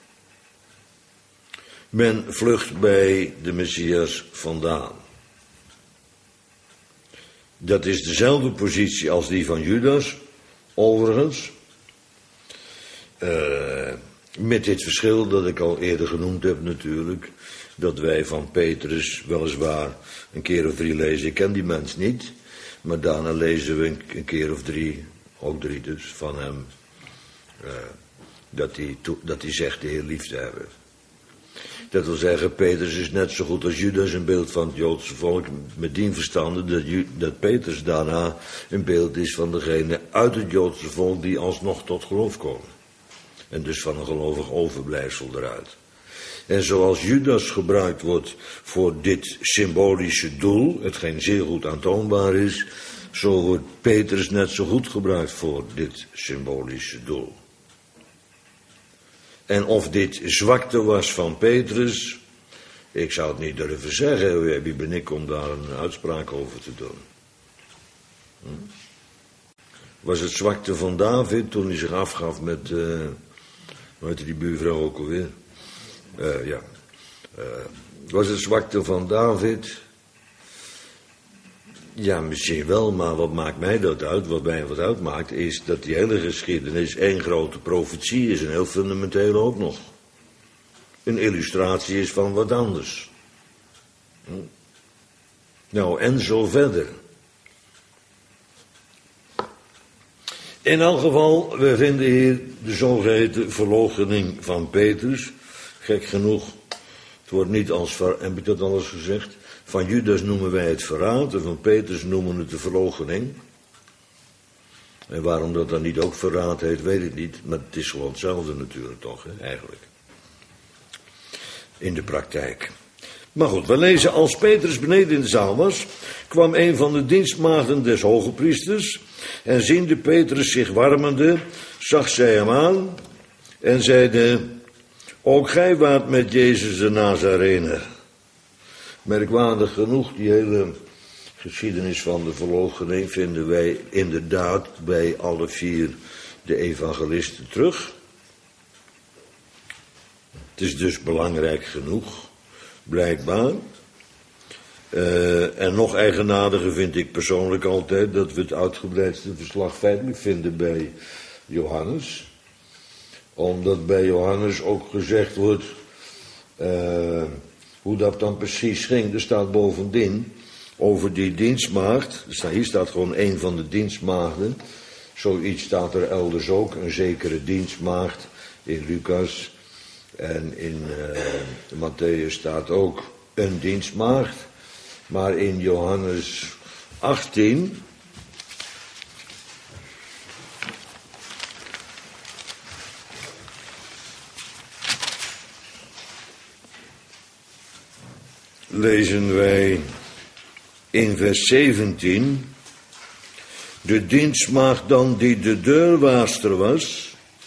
Men vlucht bij de Messias vandaan. Dat is dezelfde positie als die van Judas, overigens. Met dit verschil dat ik al eerder genoemd heb natuurlijk, dat wij van Petrus weliswaar een keer of 3 lezen. Ik ken die mens niet, maar daarna lezen we een keer of 3, ook 3 dus, van hem, dat hij zegt de Heer lief te hebben. Dat wil zeggen, Petrus is net zo goed als Judas een beeld van het Joodse volk, met dien verstande dat Petrus daarna een beeld is van degene uit het Joodse volk die alsnog tot geloof komen. En dus van een gelovig overblijfsel eruit. En zoals Judas gebruikt wordt voor dit symbolische doel, hetgeen zeer goed aantoonbaar is, zo wordt Petrus net zo goed gebruikt voor dit symbolische doel. En of dit zwakte was van Petrus, ik zou het niet durven zeggen. Wie ben ik om daar een uitspraak over te doen? Was het zwakte van David toen hij zich afgaf met, hoe heette die buurvrouw ook alweer? Was het zwakte van David? Ja, misschien wel, maar wat maakt mij dat uit? Wat mij wat uitmaakt is dat die hele geschiedenis één grote profetie is en heel fundamenteel ook nog. Een illustratie is van wat anders. Nou, en zo verder. In elk geval, we vinden hier de zogeheten verloochening van Petrus. Gek genoeg, het wordt niet als, heb ik dat al eens gezegd? Van Judas noemen wij het verraad en van Petrus noemen we het de verloochening. En waarom dat dan niet ook verraad heet, weet ik niet. Maar het is gewoon hetzelfde natuurlijk toch, hè, eigenlijk. in de praktijk. Maar goed, we lezen, als Petrus beneden in de zaal was, kwam een van de dienstmaagden des hogepriesters, en ziende Petrus zich warmende, zag zij hem aan en zeide, ook gij waart met Jezus de Nazarener. Merkwaardig genoeg, die hele geschiedenis van de verloochening vinden wij inderdaad bij alle 4 de evangelisten terug. Het is dus belangrijk genoeg, blijkbaar. En nog eigenaardiger vind ik persoonlijk altijd dat we het uitgebreidste verslag feitelijk vinden bij Johannes. Omdat bij Johannes ook gezegd wordt hoe dat dan precies ging. Er staat bovendien over die dienstmaagd, hier staat gewoon een van de dienstmaagden. Zoiets staat er elders ook, een zekere dienstmaagd in Lucas. En in Matthäus staat ook een dienstmaagd. Maar in Johannes 18... lezen wij in vers 17... de dienstmaagd dan die de deurwaarster was.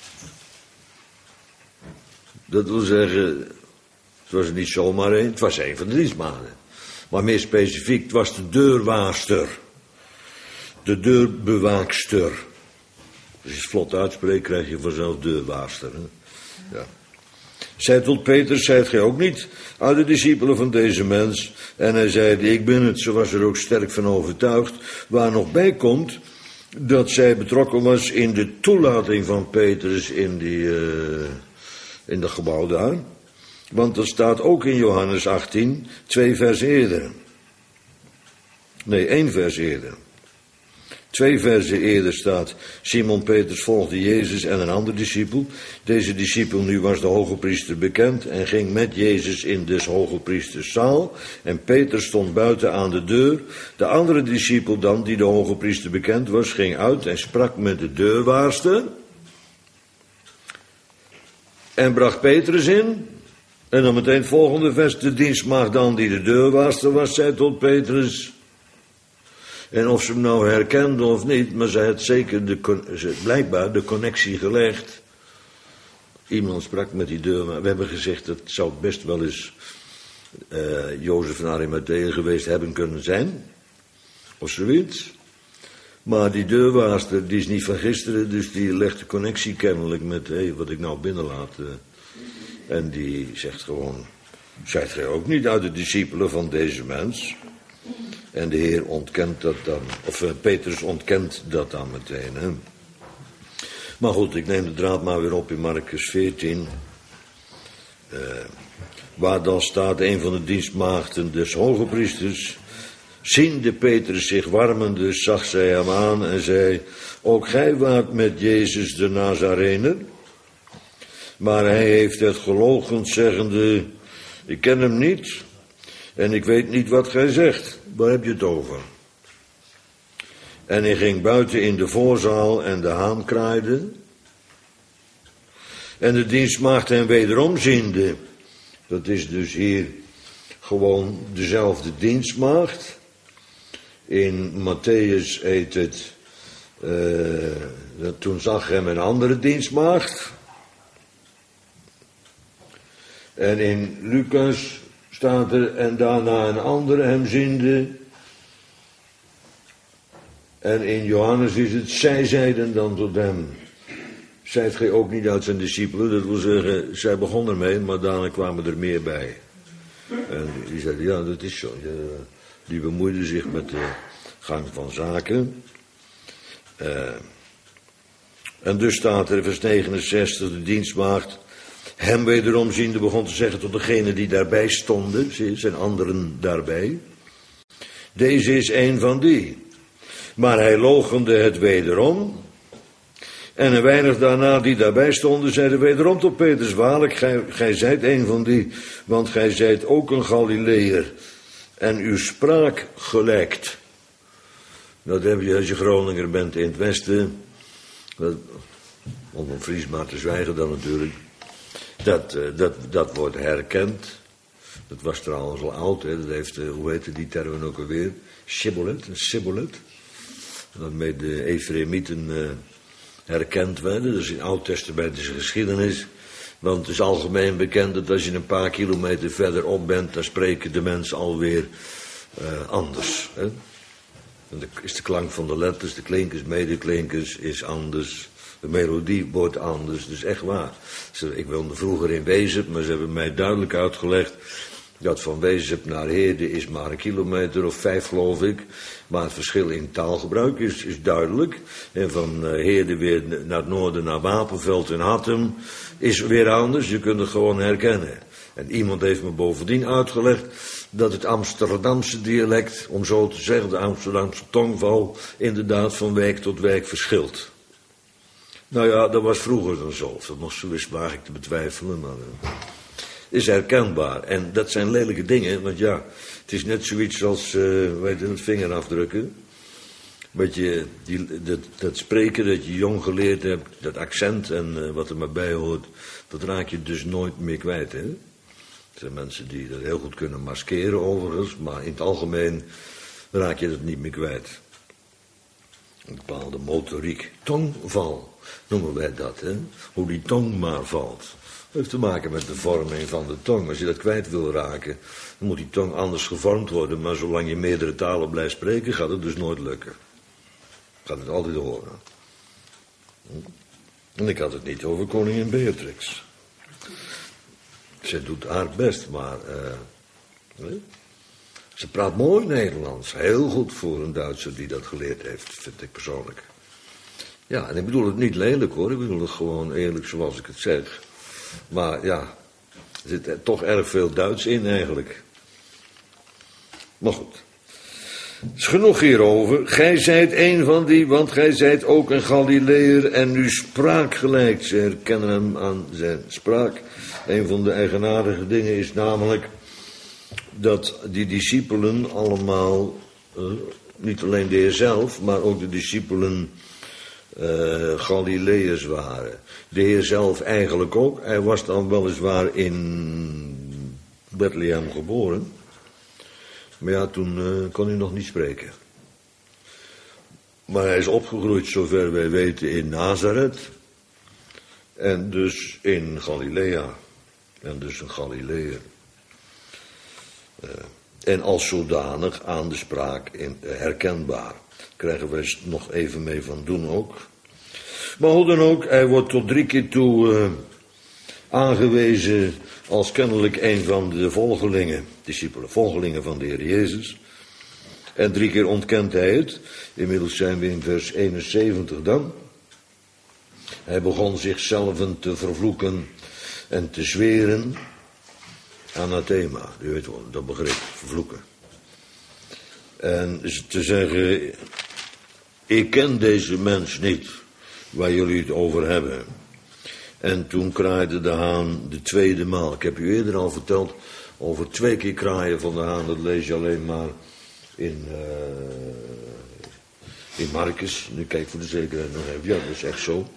Dat wil zeggen, het was niet zomaar een, het was een van de dienstmaagden. Maar meer specifiek, het was de deurwaarster. De deurbewaakster. Als je het vlot uitspreekt, krijg je vanzelf deurwaarster. Hè? Ja. Zij tot Petrus, zijt gij ook niet uit de discipelen van deze mens? En hij zeide, ik ben het. Ze was er ook sterk van overtuigd. Waar nog bij komt dat zij betrokken was in de toelating van Petrus in dat gebouw daar. Want dat staat ook in Johannes 18, 2 vers eerder. Nee, 1 vers eerder. 2 versen eerder staat, Simon Petrus volgde Jezus en een ander discipel. Deze discipel nu was de hogepriester bekend en ging met Jezus in des hogepriesters zaal. En Petrus stond buiten aan de deur. De andere discipel dan, die de hogepriester bekend was, ging uit en sprak met de deurwaarster. En bracht Petrus in. En dan meteen het volgende vers, de dienstmaagd dan die de deurwaarster was, zei tot Petrus. En of ze hem nou herkende of niet, maar ze had zeker blijkbaar de connectie gelegd. Iemand sprak met die deur, we hebben gezegd dat zou best wel eens Jozef van Arimathea geweest hebben kunnen zijn. Of zoiets. Maar die deurwaarster, die is niet van gisteren, dus die legt de connectie kennelijk met wat ik nou binnenlaat. En die zegt gewoon, zijt gij ook niet uit de discipelen van deze mens? En de Heer ontkent dat dan, of Petrus ontkent dat dan meteen. Hè? Maar goed, ik neem de draad maar weer op in Markus 14. Waar dan staat, een van de dienstmaagden des hogepriesters. Ziende Petrus zich warmende, zag zij hem aan en zei, ook gij waart met Jezus de Nazarener. Maar hij heeft het geloochend, zeggende, ik ken hem niet en ik weet niet wat gij zegt. Waar heb je het over? En hij ging buiten in de voorzaal en de haan kraaide. En de dienstmaagd hem wederom ziende. Dat is dus hier gewoon dezelfde dienstmaagd. In Matthäus heet het, toen zag hem een andere dienstmaagd. En in Lucas staat er, en daarna een andere hem ziende. En in Johannes is het, zij zeiden dan tot hem, zijt gij ook niet uit zijn discipelen? Dat wil zeggen, zij begon ermee, maar daarna kwamen er meer bij. En die zeiden, ja, dat is zo. Die bemoeiden zich met de gang van zaken. En dus staat er, vers 69, de dienstmaagd hem wederom ziende begon te zeggen tot degene die daarbij stonden, zijn anderen daarbij. Deze is een van die. Maar hij loochende het wederom. En een weinig daarna die daarbij stonden, zeiden wederom tot Petrus, waarlijk, gij zijt een van die, want gij zijt ook een Galileër. En uw spraak gelijkt. Dat heb je als je Groninger bent in het Westen. Om een Fries maar te zwijgen dan natuurlijk. Dat wordt herkend. Dat was trouwens al oud, hè. Dat heeft, hoe heette die termen ook alweer? Shibboleth, een sibboleth. Waarmee de Efraïmieten herkend werden. Dat is in oud-testamentische geschiedenis. Want het is algemeen bekend dat als je een paar kilometer verderop bent, dan spreken de mensen alweer anders. Hè? En is de klank van de letters, de klinkers, medeklinkers, is anders. De melodie wordt anders, dus echt waar. Ik woonde vroeger in Wezep, maar ze hebben mij duidelijk uitgelegd dat van Wezep naar Heerde is maar een kilometer of 5, geloof ik. Maar het verschil in taalgebruik is duidelijk. En van Heerde weer naar het noorden, naar Wapenveld en Hattem, is weer anders. Je kunt het gewoon herkennen. En iemand heeft me bovendien uitgelegd dat het Amsterdamse dialect, om zo te zeggen, de Amsterdamse tongval, inderdaad van wijk tot wijk verschilt. Nou ja, dat was vroeger dan zo. Dat nog zo is, waag ik te betwijfelen, maar is herkenbaar. En dat zijn lelijke dingen, want ja, het is net zoiets als, weet je, het vingerafdrukken. Wat je, dat spreken dat je jong geleerd hebt, dat accent en wat er maar bij hoort, dat raak je dus nooit meer kwijt, hè. Er zijn mensen die dat heel goed kunnen maskeren overigens, maar in het algemeen raak je dat niet meer kwijt. Een bepaalde motoriek, tongval noemen wij dat, hè. Hoe die tong maar valt. Dat heeft te maken met de vorming van de tong. Als je dat kwijt wil raken, dan moet die tong anders gevormd worden. Maar zolang je meerdere talen blijft spreken, gaat het dus nooit lukken. Gaat het altijd horen. En ik had het niet over koningin Beatrix. Ze doet haar best, maar ze praat mooi Nederlands. Heel goed voor een Duitser die dat geleerd heeft, vind ik persoonlijk. Ja, en ik bedoel het niet lelijk hoor, ik bedoel het gewoon eerlijk zoals ik het zeg. Maar ja, er zit toch erg veel Duits in eigenlijk. Maar goed. Het is genoeg hierover. Gij zijt een van die, want gij zijt ook een Galileër en uw spraak gelijkt. Ze herkennen hem aan zijn spraak. Een van de eigenaardige dingen is namelijk dat die discipelen allemaal, niet alleen de Heer zelf, maar ook de discipelen Galileërs waren. De Heer zelf eigenlijk ook. Hij was dan weliswaar in Bethlehem geboren. Maar ja, toen kon hij nog niet spreken. Maar hij is opgegroeid, zover wij weten, in Nazareth. En dus in Galilea. En dus een Galileër. En als zodanig aan de spraak herkenbaar. Krijgen wij nog even mee van doen ook. Maar hoe dan ook, hij wordt tot 3 keer toe aangewezen als kennelijk een van de volgelingen, discipelen, volgelingen van de Heer Jezus. En 3 keer ontkent hij het. Inmiddels zijn we in vers 71 dan. Hij begon zichzelf te vervloeken en te zweren. Anathema, u weet wel, dat begrip, vervloeken. En te zeggen, ik ken deze mens niet, waar jullie het over hebben. En toen kraaide de haan de 2e maal. Ik heb u eerder al verteld over 2 keer kraaien van de haan. Dat lees je alleen maar in Marcus. Nu kijk voor de zekerheid nog even. Ja, dat is echt zo.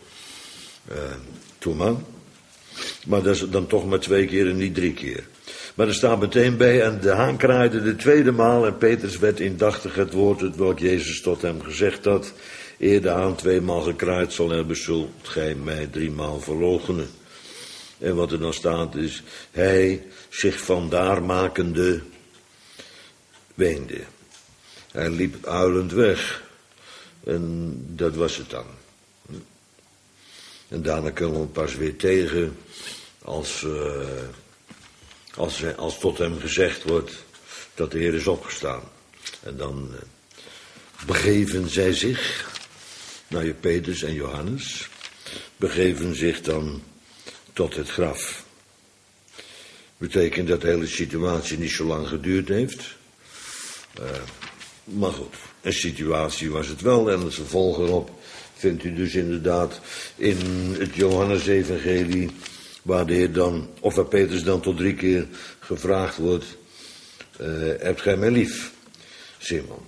Toen maar dat is dan toch maar 2 keer en niet 3 keer. Maar er staat meteen bij, en de haan kraaide de 2e maal en Petrus werd indachtig het woord hetwelk Jezus tot hem gezegd had. Eer de haan 2 maal gekraaid zal hebben, zult gij mij 3 maal verloochenen. En wat er dan staat is, hij zich vandaar makende weende. Hij liep huilend weg. En dat was het dan. En daarna kunnen we hem pas weer tegen als tot hem gezegd wordt dat de Heer is opgestaan. En dan begeven zij zich, nou Petrus en Johannes, begeven zich dan tot het graf. Betekent dat de hele situatie niet zo lang geduurd heeft. Maar goed, een situatie was het wel. En het vervolg erop vindt u dus inderdaad in het Johannes-evangelie, waar de Heer dan, of waar Petrus dan tot 3 keer gevraagd wordt, hebt gij mij lief, Simon?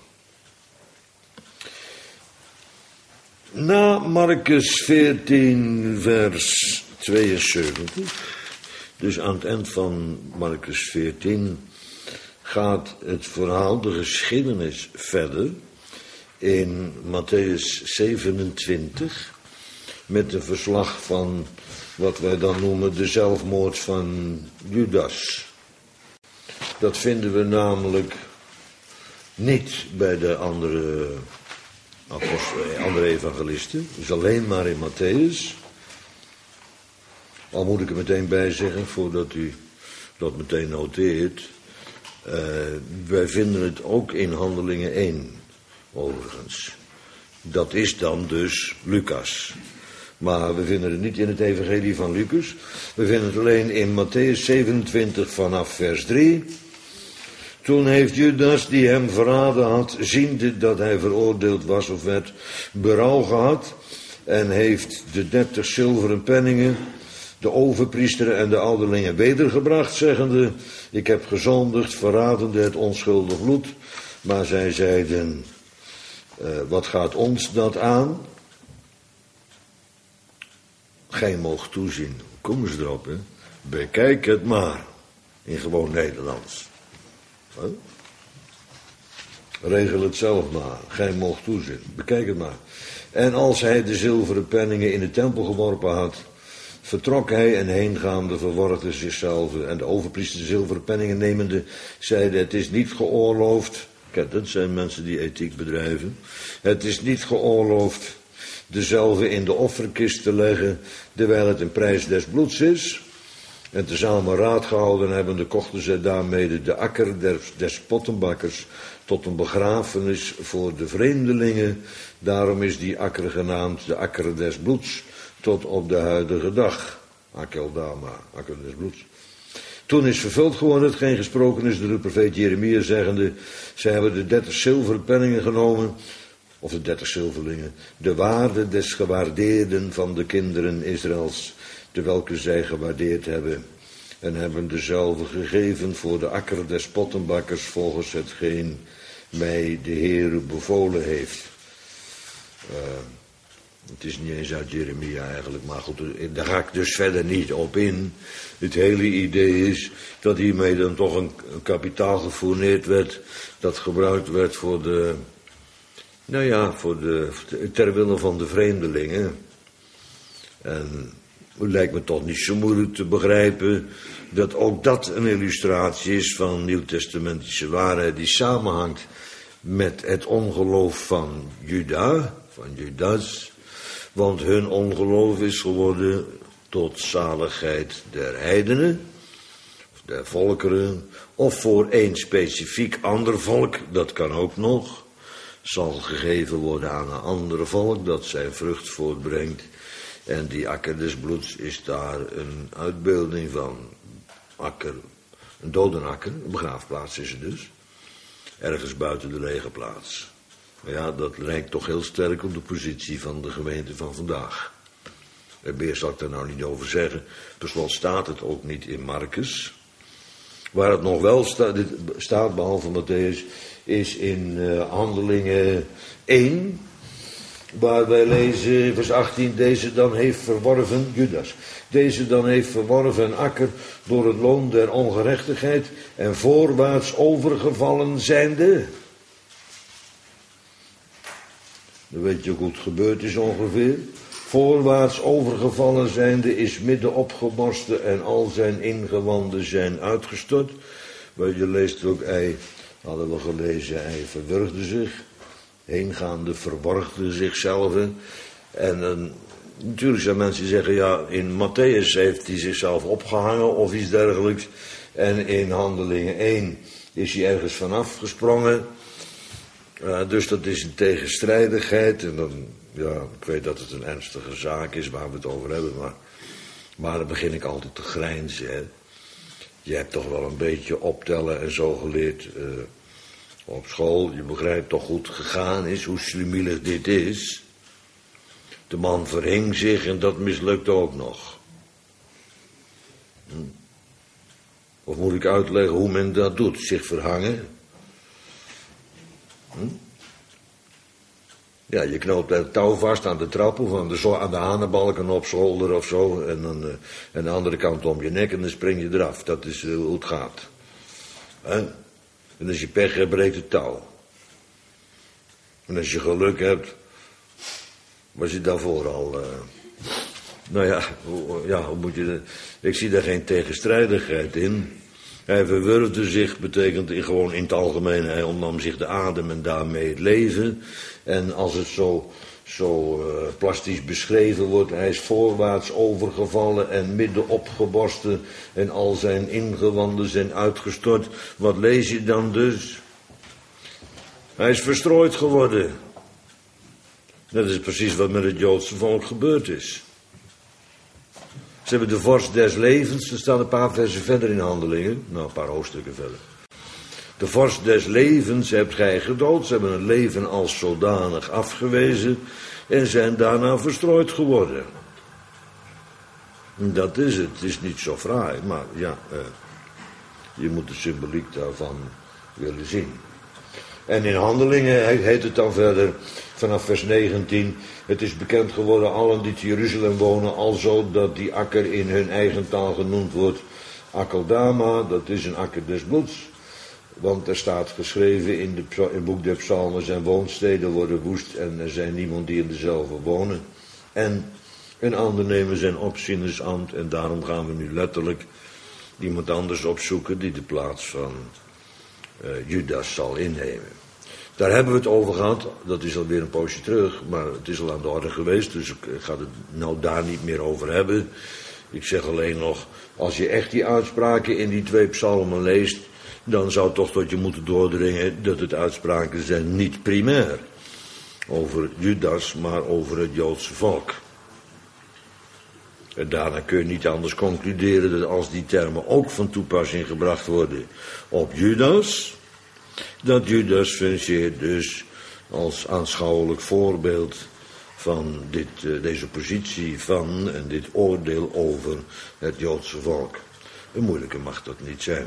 Na Marcus 14, vers 72, Dus aan het eind van Marcus 14 gaat het verhaal, de geschiedenis, verder in Matthäus 27 met een verslag van wat wij dan noemen de zelfmoord van Judas. Dat vinden we namelijk niet bij de andere evangelisten, dus alleen maar in Matthäus. Al moet ik er meteen bij zeggen, voordat u dat meteen noteert. Wij vinden het ook in Handelingen 1, overigens. Dat is dan dus Lucas. Maar we vinden het niet in het evangelie van Lucas. We vinden het alleen in Matthäus 27 vanaf vers 3. Toen heeft Judas, die hem verraden had, ziende dat hij veroordeeld was of werd, berouw gehad. En heeft de 30 zilveren penningen, de overpriester en de ouderlingen wedergebracht, zeggende: ik heb gezondigd, verradende het onschuldig bloed. Maar zij zeiden: wat gaat ons dat aan? Gij moogt toezien. Kom eens erop, hè. Bekijk het maar. In gewoon Nederlands. Huh? Regel het zelf maar. Gij moogt toezien. Bekijk het maar. En als hij de zilveren penningen in de tempel geworpen had, vertrok hij en heengaande verworgde zichzelf. En de overpriester de zilveren penningen nemende, zeide: het is niet geoorloofd. Kijk, dat zijn mensen die ethiek bedrijven. Het is niet geoorloofd dezelfde in de offerkist te leggen, terwijl het een prijs des bloeds is. En tezamen raad gehouden hebbende, kochten zij daarmee de akker des pottenbakkers tot een begrafenis voor de vreemdelingen. Daarom is die akker genaamd de akker des bloeds tot op de huidige dag. Akeldama, akker des bloeds. Toen is vervuld geworden hetgeen gesproken is door de profeet Jeremia, zeggende: zij hebben de 30 zilveren penningen genomen, of de 30 zilverlingen, de waarde des gewaardeerden van de kinderen Israëls, de welke zij gewaardeerd hebben, en hebben dezelfde gegeven voor de akker des pottenbakkers, volgens hetgeen mij de Heere bevolen heeft. Het is niet eens uit Jeremia eigenlijk, maar goed, daar ga ik dus verder niet op in. Het hele idee is dat hiermee dan toch een kapitaal gefourneerd werd, dat gebruikt werd voor de, ter wille van de vreemdelingen. En het lijkt me toch niet zo moeilijk te begrijpen dat ook dat een illustratie is van nieuwtestamentische waarheid die samenhangt met het ongeloof van Judas. Want hun ongeloof is geworden tot zaligheid der heidenen, of der volkeren, of voor één specifiek ander volk, dat kan ook nog, zal gegeven worden aan een ander volk dat zijn vrucht voortbrengt. En die akker des bloeds is daar een uitbeelding van. Akker, een dodenakker, een begraafplaats is het dus. Ergens buiten de legerplaats. Maar ja, dat lijkt toch heel sterk op de positie van de gemeente van vandaag. Meer zal ik daar nou niet over zeggen. Per slot staat het ook niet in Marcus. Waar het nog wel staat, behalve Matthäus, is in Handelingen 1... waar wij lezen, vers 18, deze dan heeft verworven, Judas, deze dan heeft verworven een akker door het loon der ongerechtigheid en voorwaarts overgevallen zijnde. Dan weet je hoe het gebeurd is ongeveer. Voorwaarts overgevallen zijnde is midden opgeborsten en al zijn ingewanden zijn uitgestort. Want je leest ook, hadden we gelezen, hij verwurgde zich. Heengaande verborgde zichzelf. En natuurlijk zijn mensen die zeggen, ja, in Matthäus heeft hij zichzelf opgehangen of iets dergelijks. En in Handelingen 1 is hij ergens vanaf gesprongen. Dus dat is een tegenstrijdigheid. En dan, ja, ik weet dat het een ernstige zaak is waar we het over hebben. Maar dan begin ik altijd te grijnzen. Hè. Je hebt toch wel een beetje optellen en zo geleerd op school. Je begrijpt toch hoe het gegaan is, hoe slimielig dit is. De man verhing zich en dat mislukt ook nog. Of moet ik uitleggen hoe men dat doet, zich verhangen? Ja, je knoopt het touw vast aan de trap of aan de hanenbalken op zolder of zo. En dan aan de andere kant om je nek en dan spring je eraf. Dat is hoe het gaat. En als je pech hebt, breekt het touw. En als je geluk hebt, was je daarvoor al... Nou ja, hoe moet je... Ik zie daar geen tegenstrijdigheid in. Hij verwurfde zich, betekent gewoon in het algemeen, hij ontnam zich de adem en daarmee het leven. En als het zo plastisch beschreven wordt, hij is voorwaarts overgevallen en midden opgeborsten en al zijn ingewanden zijn uitgestort. Wat lees je dan dus? Hij is verstrooid geworden. Dat is precies wat met het Joodse volk gebeurd is. Ze hebben de vorst des levens, er staan een paar versen verder in Handelingen, nou een paar hoofdstukken verder. De vorst des levens hebt gij gedood, ze hebben het leven als zodanig afgewezen en zijn daarna verstrooid geworden. Dat is het, het is niet zo fraai, maar ja, je moet de symboliek daarvan willen zien. En in Handelingen heet het dan verder, vanaf vers 19... Het is bekend geworden, allen die te Jeruzalem wonen, alzo dat die akker in hun eigen taal genoemd wordt Akeldama, dat is een akker des bloeds. Want er staat geschreven in het boek der psalmen, zijn woonsteden worden woest en er zijn niemand die in dezelfde wonen. En een ander nemen zijn opzienersambt en daarom gaan we nu letterlijk iemand anders opzoeken die de plaats van Judas zal innemen. Daar hebben we het over gehad, dat is alweer een poosje terug, maar het is al aan de orde geweest, dus ik ga het nou daar niet meer over hebben. Ik zeg alleen nog, als je echt die uitspraken in die 2 psalmen leest, dan zou toch tot je moeten doordringen dat het uitspraken zijn niet primair over Judas, maar over het Joodse volk. En daarna kun je niet anders concluderen dat als die termen ook van toepassing gebracht worden op Judas, dat Judas functioneert dus als aanschouwelijk voorbeeld van deze positie van en dit oordeel over het Joodse volk. Een moeilijke mag dat niet zijn.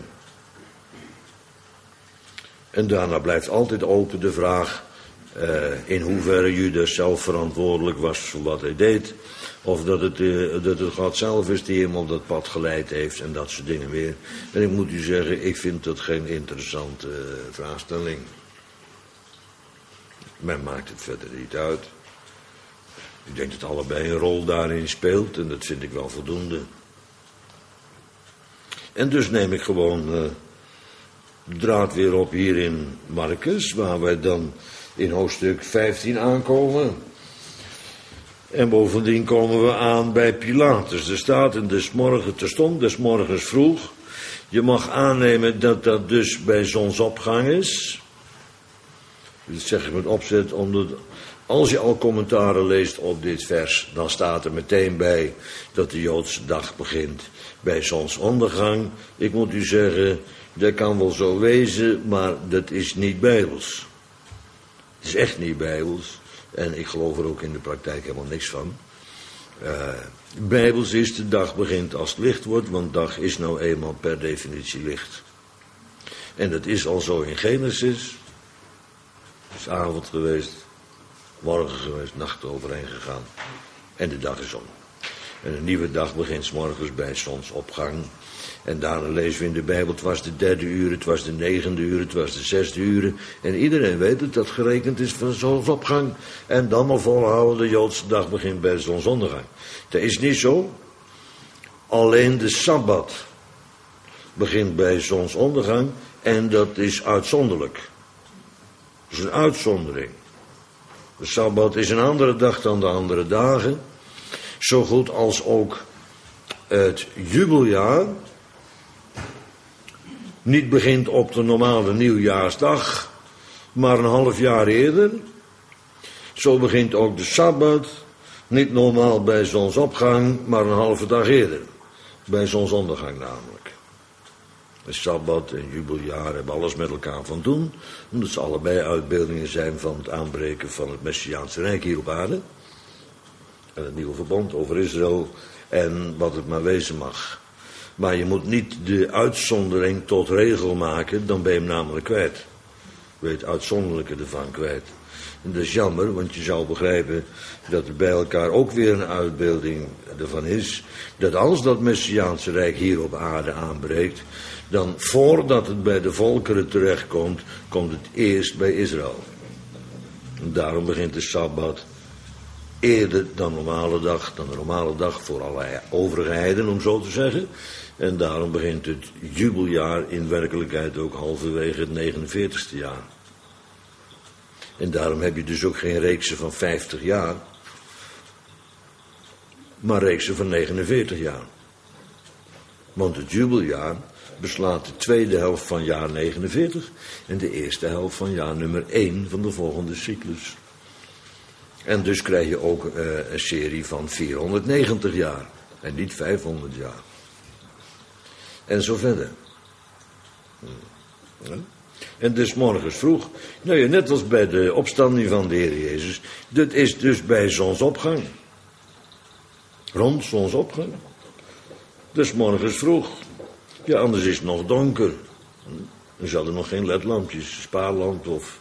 En daarna blijft altijd open de vraag in hoeverre Judas zelf verantwoordelijk was voor wat hij deed. Of dat het God zelf is die hem op dat pad geleid heeft en dat soort dingen meer. En ik moet u zeggen, ik vind dat geen interessante vraagstelling. Men maakt het verder niet uit. Ik denk dat allebei een rol daarin speelt en dat vind ik wel voldoende. En dus neem ik gewoon de draad weer op hier in Marcus, waar wij dan in hoofdstuk 15 aankomen. En bovendien komen we aan bij Pilatus. Er staat in des morgens vroeg. Je mag aannemen dat dat dus bij zonsopgang is. Dat zeg ik met opzet, omdat als je al commentaren leest op dit vers, dan staat er meteen bij dat de Joodse dag begint bij zonsondergang. Ik moet u zeggen, dat kan wel zo wezen, maar dat is niet bijbels. Het is echt niet bijbels. En ik geloof er ook in de praktijk helemaal niks van. Bijbels is de dag begint als het licht wordt, want dag is nou eenmaal per definitie licht. En dat is al zo in Genesis. Het is avond geweest, morgen geweest, nacht overheen gegaan. En de dag is om. En een nieuwe dag begint 's morgens bij zonsopgang. En daarna lezen we in de Bijbel, het was de 3e uur, het was de 9e uur, het was de 6e uur. En iedereen weet het, dat gerekend is van zonsopgang. En dan maar volhouden, de Joodse dag begint bij zonsondergang. Dat is niet zo. Alleen de Sabbat begint bij zonsondergang en dat is uitzonderlijk. Dat is een uitzondering. De Sabbat is een andere dag dan de andere dagen. Zo goed als ook het jubeljaar niet begint op de normale nieuwjaarsdag, maar een half jaar eerder. Zo begint ook de Sabbat niet normaal bij zonsopgang, maar een halve dag eerder. Bij zonsondergang namelijk. De Sabbat en jubeljaar hebben alles met elkaar van doen, omdat ze allebei uitbeeldingen zijn van het aanbreken van het Messiaanse Rijk hier op aarde. En het nieuwe verbond over Israël en wat het maar wezen mag. Maar je moet niet de uitzondering tot regel maken, dan ben je hem namelijk kwijt. Ben je het uitzonderlijke ervan kwijt. En dat is jammer, want je zou begrijpen dat er bij elkaar ook weer een uitbeelding ervan is. Dat als dat Messiaanse Rijk hier op aarde aanbreekt, dan voordat het bij de volkeren terechtkomt, komt het eerst bij Israël. En daarom begint de Sabbat eerder dan de normale dag voor allerlei overige heiden, om zo te zeggen. En daarom begint het jubeljaar in werkelijkheid ook halverwege het 49ste jaar. En daarom heb je dus ook geen reeksen van 50 jaar, maar reeksen van 49 jaar. Want het jubeljaar beslaat de tweede helft van jaar 49 en de eerste helft van jaar nummer 1 van de volgende cyclus. En dus krijg je ook een serie van 490 jaar en niet 500 jaar. En zo verder. Ja. En dus morgens vroeg, nou ja, net als bij de opstanding van de Heer Jezus, dat is dus bij zonsopgang. Rond zonsopgang. Dus morgens vroeg. Ja, anders is het nog donker. Dan zouden nog geen ledlampjes, spaarlamp of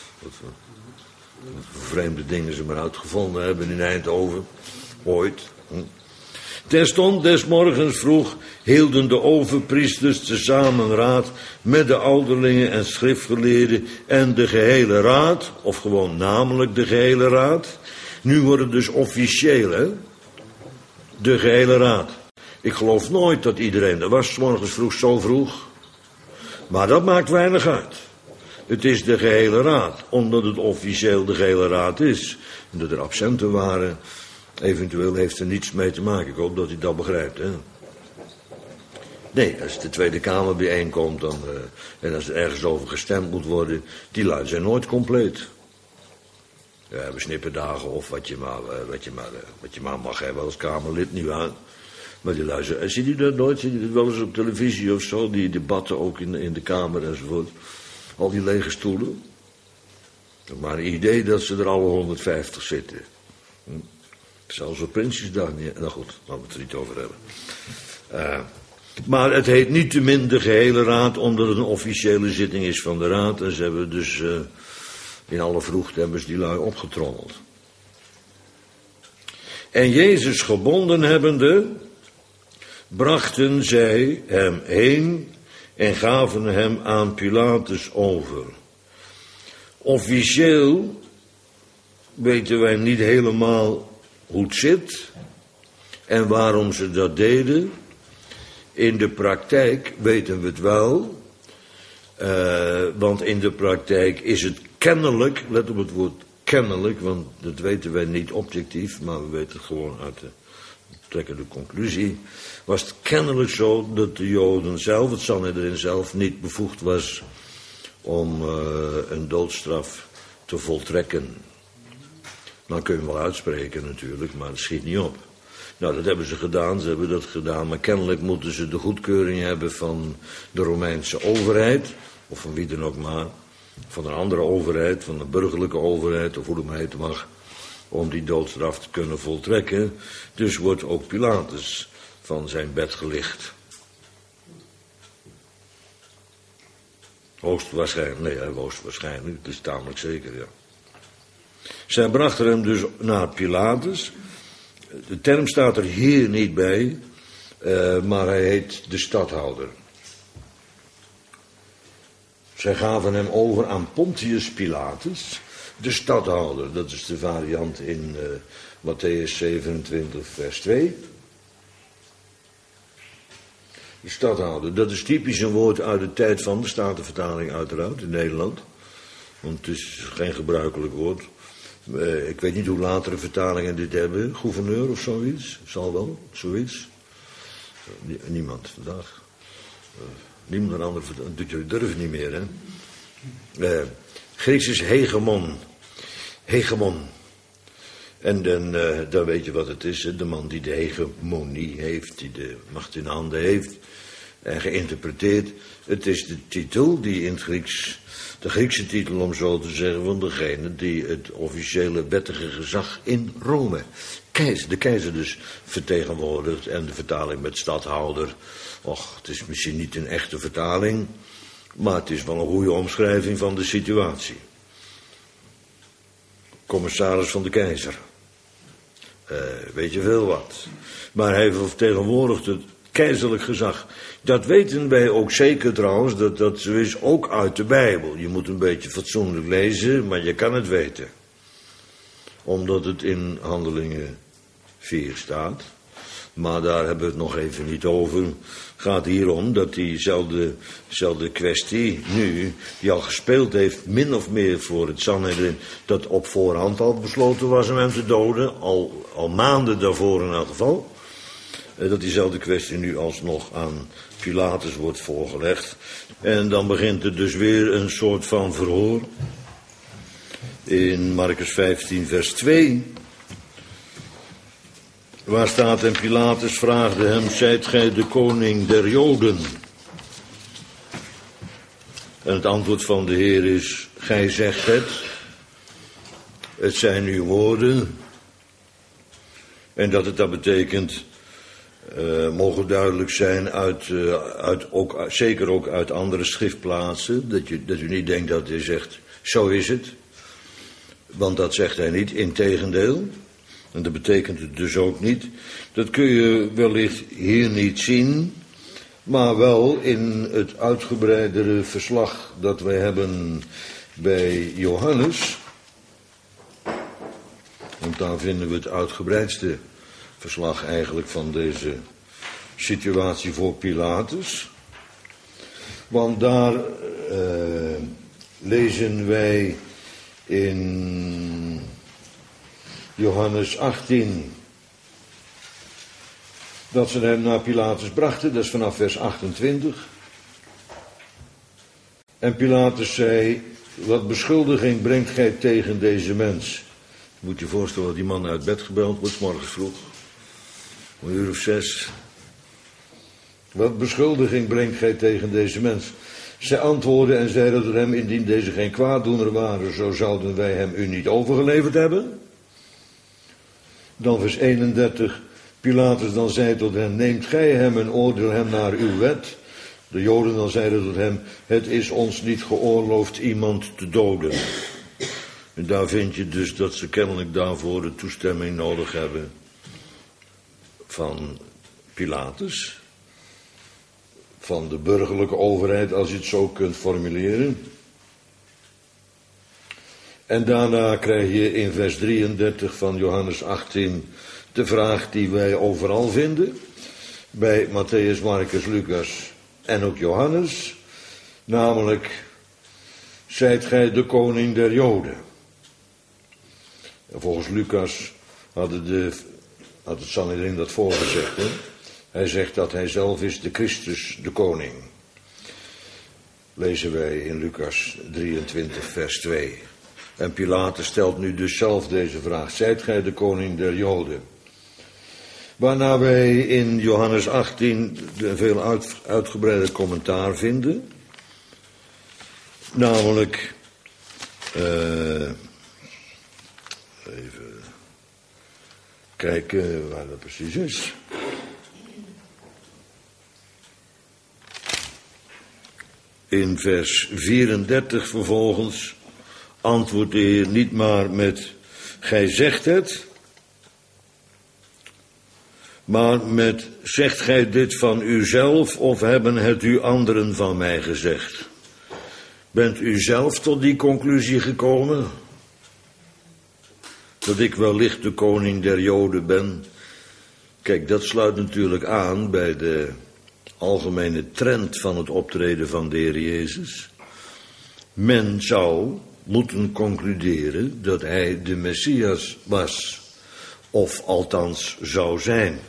vreemde dingen ze maar uitgevonden hebben in Eindhoven. Ooit. Terstond des morgens vroeg hielden de overpriesters tezamen raad met de ouderlingen en schriftgeleerden en de gehele raad, of gewoon namelijk de gehele raad. Nu wordt het dus officieel, hè? De gehele raad. Ik geloof nooit dat iedereen er was, 's morgens vroeg zo vroeg. Maar dat maakt weinig uit. Het is de gehele raad, omdat het officieel de gehele raad is. En dat er absenten waren, eventueel heeft er niets mee te maken. Ik hoop dat u dat begrijpt, hè. Nee, als de Tweede Kamer bijeenkomt dan, en als er ergens over gestemd moet worden, die lui zijn nooit compleet. We hebben snipperdagen of wat je maar mag hebben als Kamerlid, niet waar. Maar die luisteren, zie je dat nooit? Zie je dat wel eens op televisie of zo? Die debatten ook in de Kamer enzovoort. Al die lege stoelen. Maar een idee dat ze er alle 150 zitten. Zelfs op Prinsjesdag niet. Nou goed, laten we het er niet over hebben. Maar het heet niettemin de gehele raad, omdat het een officiële zitting is van de raad. En ze hebben dus in alle vroegte hebben ze die lui opgetrommeld. En Jezus gebonden hebbende, brachten zij hem heen en gaven hem aan Pilatus over. Officieel weten wij niet helemaal hoe het zit en waarom ze dat deden. In de praktijk weten we het wel, want in de praktijk is het kennelijk, let op het woord kennelijk, want dat weten wij niet objectief, maar we weten het gewoon uit de trekkende conclusie, was het kennelijk zo dat de Joden zelf, het Sanhedrin zelf, niet bevoegd was om een doodstraf te voltrekken. Dan kun je hem wel uitspreken natuurlijk, maar het schiet niet op. Nou, dat hebben ze gedaan, maar kennelijk moeten ze de goedkeuring hebben van de Romeinse overheid, of van wie dan ook maar, van een andere overheid, van de burgerlijke overheid, of hoe het maar heet mag, om die doodstraf te kunnen voltrekken. Dus wordt ook Pilatus van zijn bed gelicht. Hoogstwaarschijnlijk, het is tamelijk zeker, ja. Zij brachten hem dus naar Pilatus. De term staat er hier niet bij, maar hij heet de stadhouder. Zij gaven hem over aan Pontius Pilatus, de stadhouder. Dat is de variant in Matthäus 27, vers 2. De stadhouder, dat is typisch een woord uit de tijd van de Statenvertaling uiteraard, in Nederland. Want het is geen gebruikelijk woord. Ik weet niet hoe latere vertalingen dit hebben. Gouverneur of zoiets? Zal wel, zoiets. Niemand vandaag. Niemand een ander vertaling. Jullie durven niet meer, hè. Grieks is hegemon. Hegemon. En dan weet je wat het is. Hè? De man die de hegemonie heeft. Die de macht in handen heeft. En geïnterpreteerd. Het is de titel die in het Grieks... De Griekse titel, om zo te zeggen, van degene die het officiële wettige gezag in Rome, de keizer dus, vertegenwoordigt. En de vertaling met stadhouder, och, het is misschien niet een echte vertaling, maar het is wel een goede omschrijving van de situatie. commissaris van de keizer. Weet je veel wat. Maar hij vertegenwoordigt het keizerlijk gezag. Dat weten wij ook zeker trouwens, dat zo is ook uit de Bijbel. Je moet een beetje fatsoenlijk lezen, maar je kan het weten. Omdat het in Handelingen 4 staat. Maar daar hebben we het nog even niet over. Het gaat hier om dat diezelfde kwestie nu, die al gespeeld heeft, min of meer voor het Sanhedrin, dat op voorhand al besloten was om hem te doden, al maanden daarvoor in elk geval. Dat diezelfde kwestie nu alsnog aan Pilatus wordt voorgelegd. En dan begint er dus weer een soort van verhoor. In Marcus 15 vers 2. Waar staat: en Pilatus vraagde hem: zijt gij de koning der Joden? En het antwoord van de Heer is: gij zegt het. Het zijn uw woorden. En dat het dat betekent, mogen duidelijk zijn zeker ook uit andere schriftplaatsen. Dat u niet denkt dat hij zegt, zo is het. Want dat zegt hij niet, integendeel. En dat betekent het dus ook niet. Dat kun je wellicht hier niet zien, maar wel in het uitgebreidere verslag dat wij hebben bij Johannes. Want daar vinden we het uitgebreidste verslag eigenlijk van deze situatie voor Pilatus. Want daar lezen wij in Johannes 18 dat ze hem naar Pilatus brachten, dat is vanaf vers 28. En Pilatus zei: wat beschuldiging brengt gij tegen deze mens? Je moet je voorstellen dat die man uit bed gebeld wordt, 's morgens vroeg, om 6:00. Wat beschuldiging brengt gij tegen deze mens? Zij antwoordden en zeiden tot hem: indien deze geen kwaaddoener waren, zo zouden wij hem u niet overgeleverd hebben. Dan vers 31. Pilatus dan zei tot hen: neemt gij hem en oordeel hem naar uw wet? De Joden dan zeiden tot hem: het is ons niet geoorloofd iemand te doden. En daar vind je dus dat ze kennelijk daarvoor de toestemming nodig hebben van Pilatus. Van de burgerlijke overheid, als je het zo kunt formuleren. En daarna krijg je in vers 33 van Johannes 18 de vraag die wij overal vinden. Bij Matthäus, Marcus, Lucas en ook Johannes. Namelijk: zijt gij de koning der Joden? En volgens Lucas had het Sanhedrin dat voorgezegd. Hè? Hij zegt dat hij zelf is de Christus, de koning. Lezen wij in Lucas 23 vers 2. En Pilatus stelt nu dus zelf deze vraag: zijt gij de koning der Joden? Waarna wij in Johannes 18 een veel uitgebreider commentaar vinden. Namelijk, even kijken waar dat precies is. In vers 34 vervolgens antwoordt de Heer niet maar met: gij zegt het, maar met: zegt gij dit van uzelf of hebben het u anderen van mij gezegd? Bent u zelf tot die conclusie gekomen? Dat ik wellicht de koning der Joden ben? Kijk, dat sluit natuurlijk aan bij de algemene trend van het optreden van de Heer Jezus. Men zou moeten concluderen dat hij de Messias was, of althans zou zijn.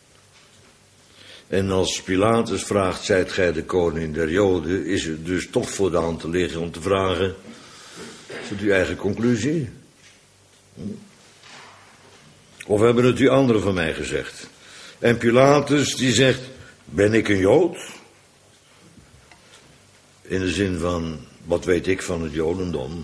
En als Pilatus vraagt: zijt gij de koning der Joden? Is het dus toch voor de hand te liggen om te vragen: is het uw eigen conclusie? Of hebben het u anderen van mij gezegd? En Pilatus die zegt: ben ik een Jood? In de zin van: wat weet ik van het Jodendom?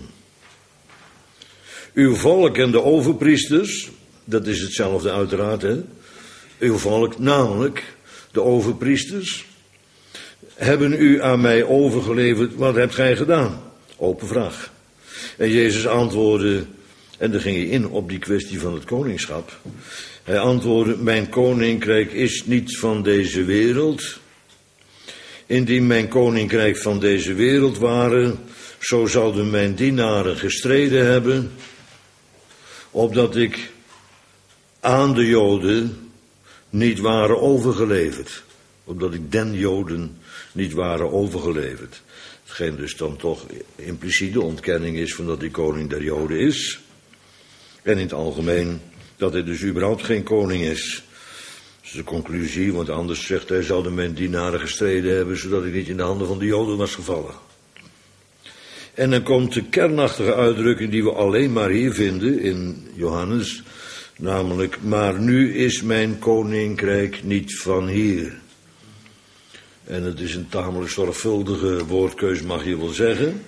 Uw volk en de overpriesters, dat is hetzelfde uiteraard, hè? Uw volk, namelijk de overpriesters, hebben u aan mij overgeleverd. Wat hebt gij gedaan? Open vraag. En Jezus antwoordde: En dan ging hij in op die kwestie van het koningschap. Hij antwoordde, mijn koninkrijk is niet van deze wereld. Indien mijn koninkrijk van deze wereld waren, zo zouden mijn dienaren gestreden hebben, opdat ik aan de Joden niet waren overgeleverd. Opdat ik den Joden niet waren overgeleverd. Hetgeen dus dan toch impliciete ontkenning is van dat hij koning der Joden is. En in het algemeen dat hij dus überhaupt geen koning is. Dat is de conclusie, want anders zegt hij, zouden mijn dienaren gestreden hebben, zodat ik niet in de handen van de Joden was gevallen. En dan komt de kernachtige uitdrukking die we alleen maar hier vinden in Johannes, namelijk, maar nu is mijn koninkrijk niet van hier. En het is een tamelijk zorgvuldige woordkeus, mag je wel zeggen,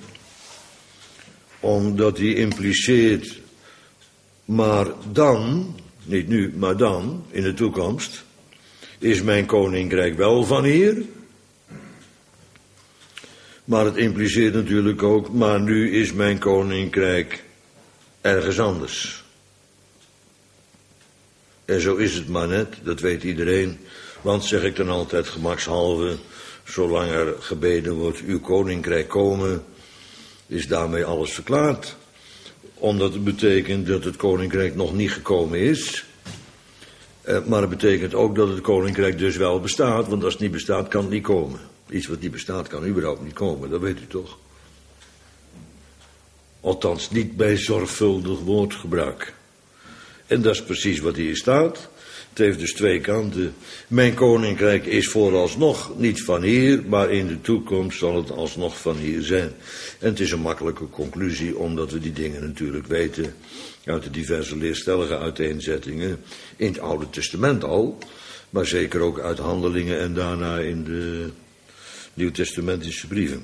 omdat hij impliceert, maar dan, niet nu, maar dan, in de toekomst, is mijn koninkrijk wel van hier. Maar het impliceert natuurlijk ook, maar nu is mijn koninkrijk ergens anders. En zo is het maar net, dat weet iedereen. Want, zeg ik dan altijd gemakshalve, zolang er gebeden wordt, uw koninkrijk komen, is daarmee alles verklaard. Omdat het betekent dat het koninkrijk nog niet gekomen is. Maar het betekent ook dat het koninkrijk dus wel bestaat, want als het niet bestaat, kan het niet komen. Iets wat niet bestaat, kan überhaupt niet komen, dat weet u toch? Althans, niet bij zorgvuldig woordgebruik. En dat is precies wat hier staat. Het heeft dus twee kanten. Mijn koninkrijk is vooralsnog niet van hier, maar in de toekomst zal het alsnog van hier zijn. En het is een makkelijke conclusie, omdat we die dingen natuurlijk weten uit de diverse leerstellige uiteenzettingen in het Oude Testament al, maar zeker ook uit Handelingen en daarna in de Nieuwtestamentische brieven.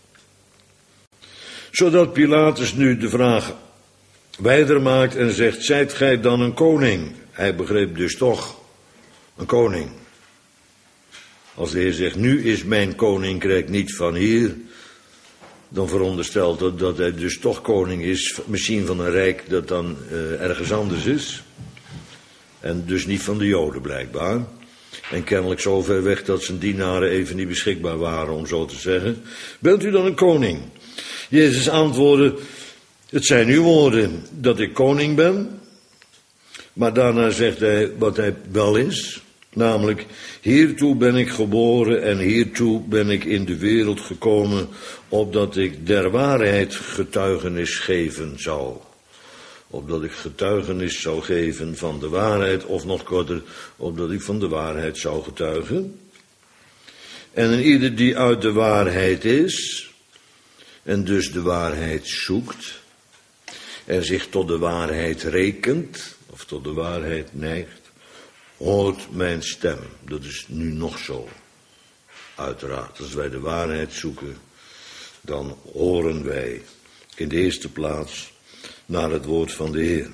Zodat Pilatus nu de vraag wijder maakt en zegt, zijt gij dan een koning? Hij begreep dus toch een koning. Als de Heer zegt, nu is mijn koninkrijk niet van hier, dan veronderstelt het dat hij dus toch koning is, misschien van een rijk dat dan ergens anders is. En dus niet van de Joden blijkbaar. En kennelijk zo ver weg dat zijn dienaren even niet beschikbaar waren, om zo te zeggen. Bent u dan een koning? Jezus antwoordde, het zijn uw woorden dat ik koning ben. Maar daarna zegt hij wat hij wel is. Namelijk, hiertoe ben ik geboren en hiertoe ben ik in de wereld gekomen, opdat ik der waarheid getuigenis geven zou. Opdat ik getuigenis zou geven van de waarheid, of nog korter, opdat ik van de waarheid zou getuigen. En een ieder die uit de waarheid is, en dus de waarheid zoekt, en zich tot de waarheid rekent, of tot de waarheid neigt, hoort mijn stem. Dat is nu nog zo. Uiteraard, als wij de waarheid zoeken, dan horen wij in de eerste plaats naar het woord van de Heer.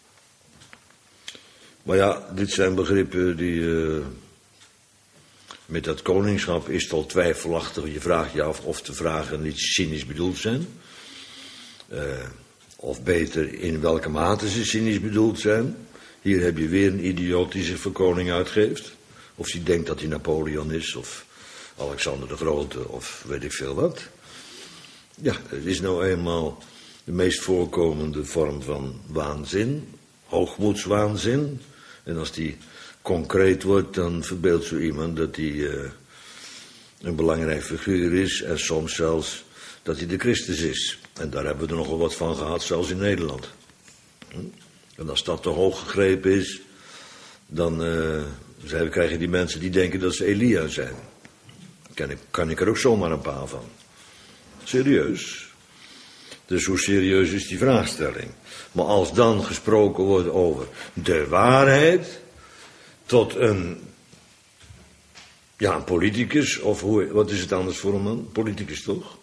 Maar ja, dit zijn begrippen die met dat koningschap is het al twijfelachtig. Je vraagt je af of de vragen niet cynisch bedoeld zijn. Of beter in welke mate ze cynisch bedoeld zijn. Hier heb je weer een idioot die zich voor koning uitgeeft. Of die denkt dat hij Napoleon is, of Alexander de Grote, of weet ik veel wat. Ja, het is nou eenmaal de meest voorkomende vorm van waanzin, hoogmoedswaanzin. En als die concreet wordt, dan verbeeldt zo iemand dat hij een belangrijk figuur is en soms zelfs dat hij de Christus is. En daar hebben we er nogal wat van gehad, zelfs in Nederland. En als dat te hoog gegrepen is, dan krijgen die mensen die denken dat ze Elia zijn. Kan ik er ook zomaar een paar van. Serieus. Dus hoe serieus is die vraagstelling? Maar als dan gesproken wordt over de waarheid tot een politicus, of wat is het anders voor een man? Politicus toch?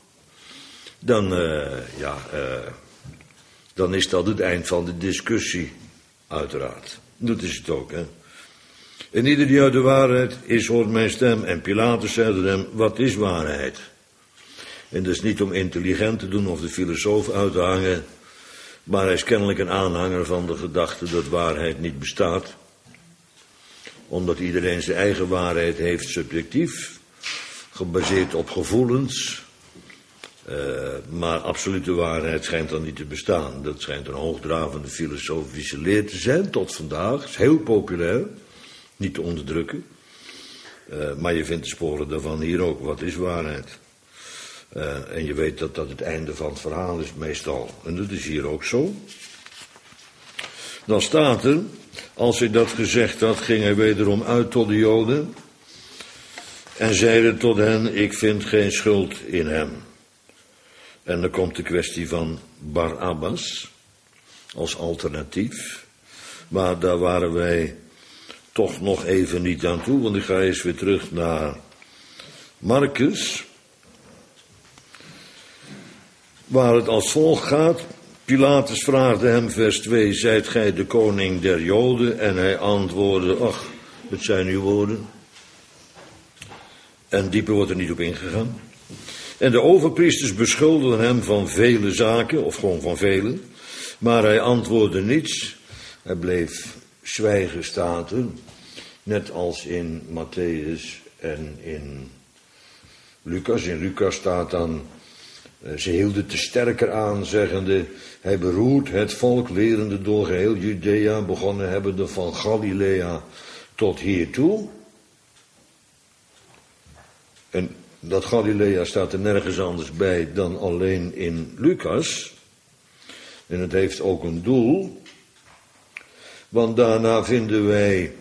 Dan is dat het eind van de discussie, uiteraard. Dat is het ook, hè. En ieder die uit de waarheid is, hoort mijn stem. En Pilatus zei hem, wat is waarheid? En dat is niet om intelligent te doen of de filosoof uit te hangen, Maar hij is kennelijk een aanhanger van de gedachte dat waarheid niet bestaat. Omdat iedereen zijn eigen waarheid heeft, subjectief, gebaseerd op gevoelens. Maar absolute waarheid schijnt dan niet te bestaan. Dat schijnt een hoogdravende filosofische leer te zijn, tot vandaag. Het is heel populair, niet te onderdrukken. Maar je vindt de sporen daarvan hier ook. Wat is waarheid? En je weet dat dat het einde van het verhaal is meestal. En dat is hier ook zo. Dan staat er, als hij dat gezegd had, ging hij wederom uit tot de Joden. En zeide tot hen, ik vind geen schuld in hem. En dan komt de kwestie van Barabbas als alternatief. Maar daar waren wij toch nog even niet aan toe, want ik ga eens weer terug naar Marcus. Waar het als volgt gaat. Pilatus vraagde hem, vers 2, zijt gij de koning der Joden? En hij antwoordde, ach, het zijn uw woorden. En dieper wordt er niet op ingegaan. En de overpriesters beschuldigden hem van vele zaken, of gewoon van vele. Maar hij antwoordde niets. Hij bleef zwijgen, staat er. Net als in Matthäus en in Lucas. In Lucas staat dan, ze hielden te sterker aan, zeggende, hij beroert het volk, lerende door geheel Judea, begonnen hebbende van Galilea tot hiertoe. En dat Galilea staat er nergens anders bij dan alleen in Lucas. En het heeft ook een doel. Want daarna vinden wij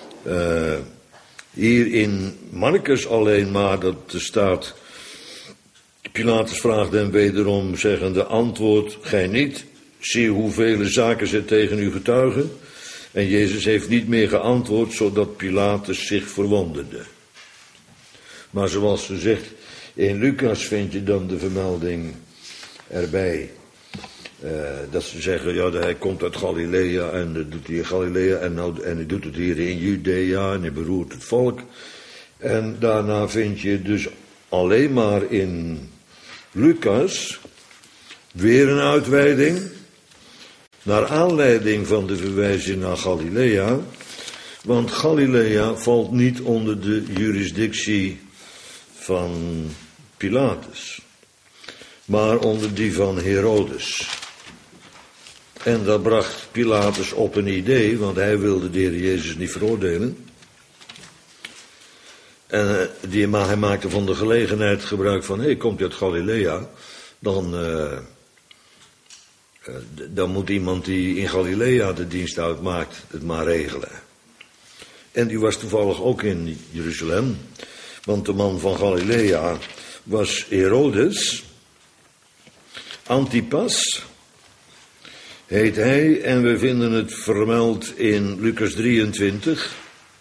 hier in Marcus alleen maar dat er staat, Pilatus vraagde hem wederom, zeggende, antwoord gij niet, zie hoeveel zaken zij tegen u getuigen. En Jezus heeft niet meer geantwoord, zodat Pilatus zich verwonderde. Maar zoals gezegd, in Lucas vind je dan de vermelding erbij. Dat ze zeggen, ja, hij komt uit Galilea en dat doet hij in Galilea en hij doet het hier in Judea en hij beroert het volk. En daarna vind je dus alleen maar in Lucas weer een uitweiding naar aanleiding van de verwijzing naar Galilea. Want Galilea valt niet onder de jurisdictie van Pilatus, maar onder die van Herodes. En dat bracht Pilatus op een idee, want hij wilde de Heer Jezus niet veroordelen. En maar hij maakte van de gelegenheid gebruik van, hé, komt je uit Galilea, dan moet iemand die in Galilea de dienst uitmaakt het maar regelen. En die was toevallig ook in Jeruzalem, want de man van Galilea was Herodes. Antipas heet hij, en we vinden het vermeld in Lucas 23.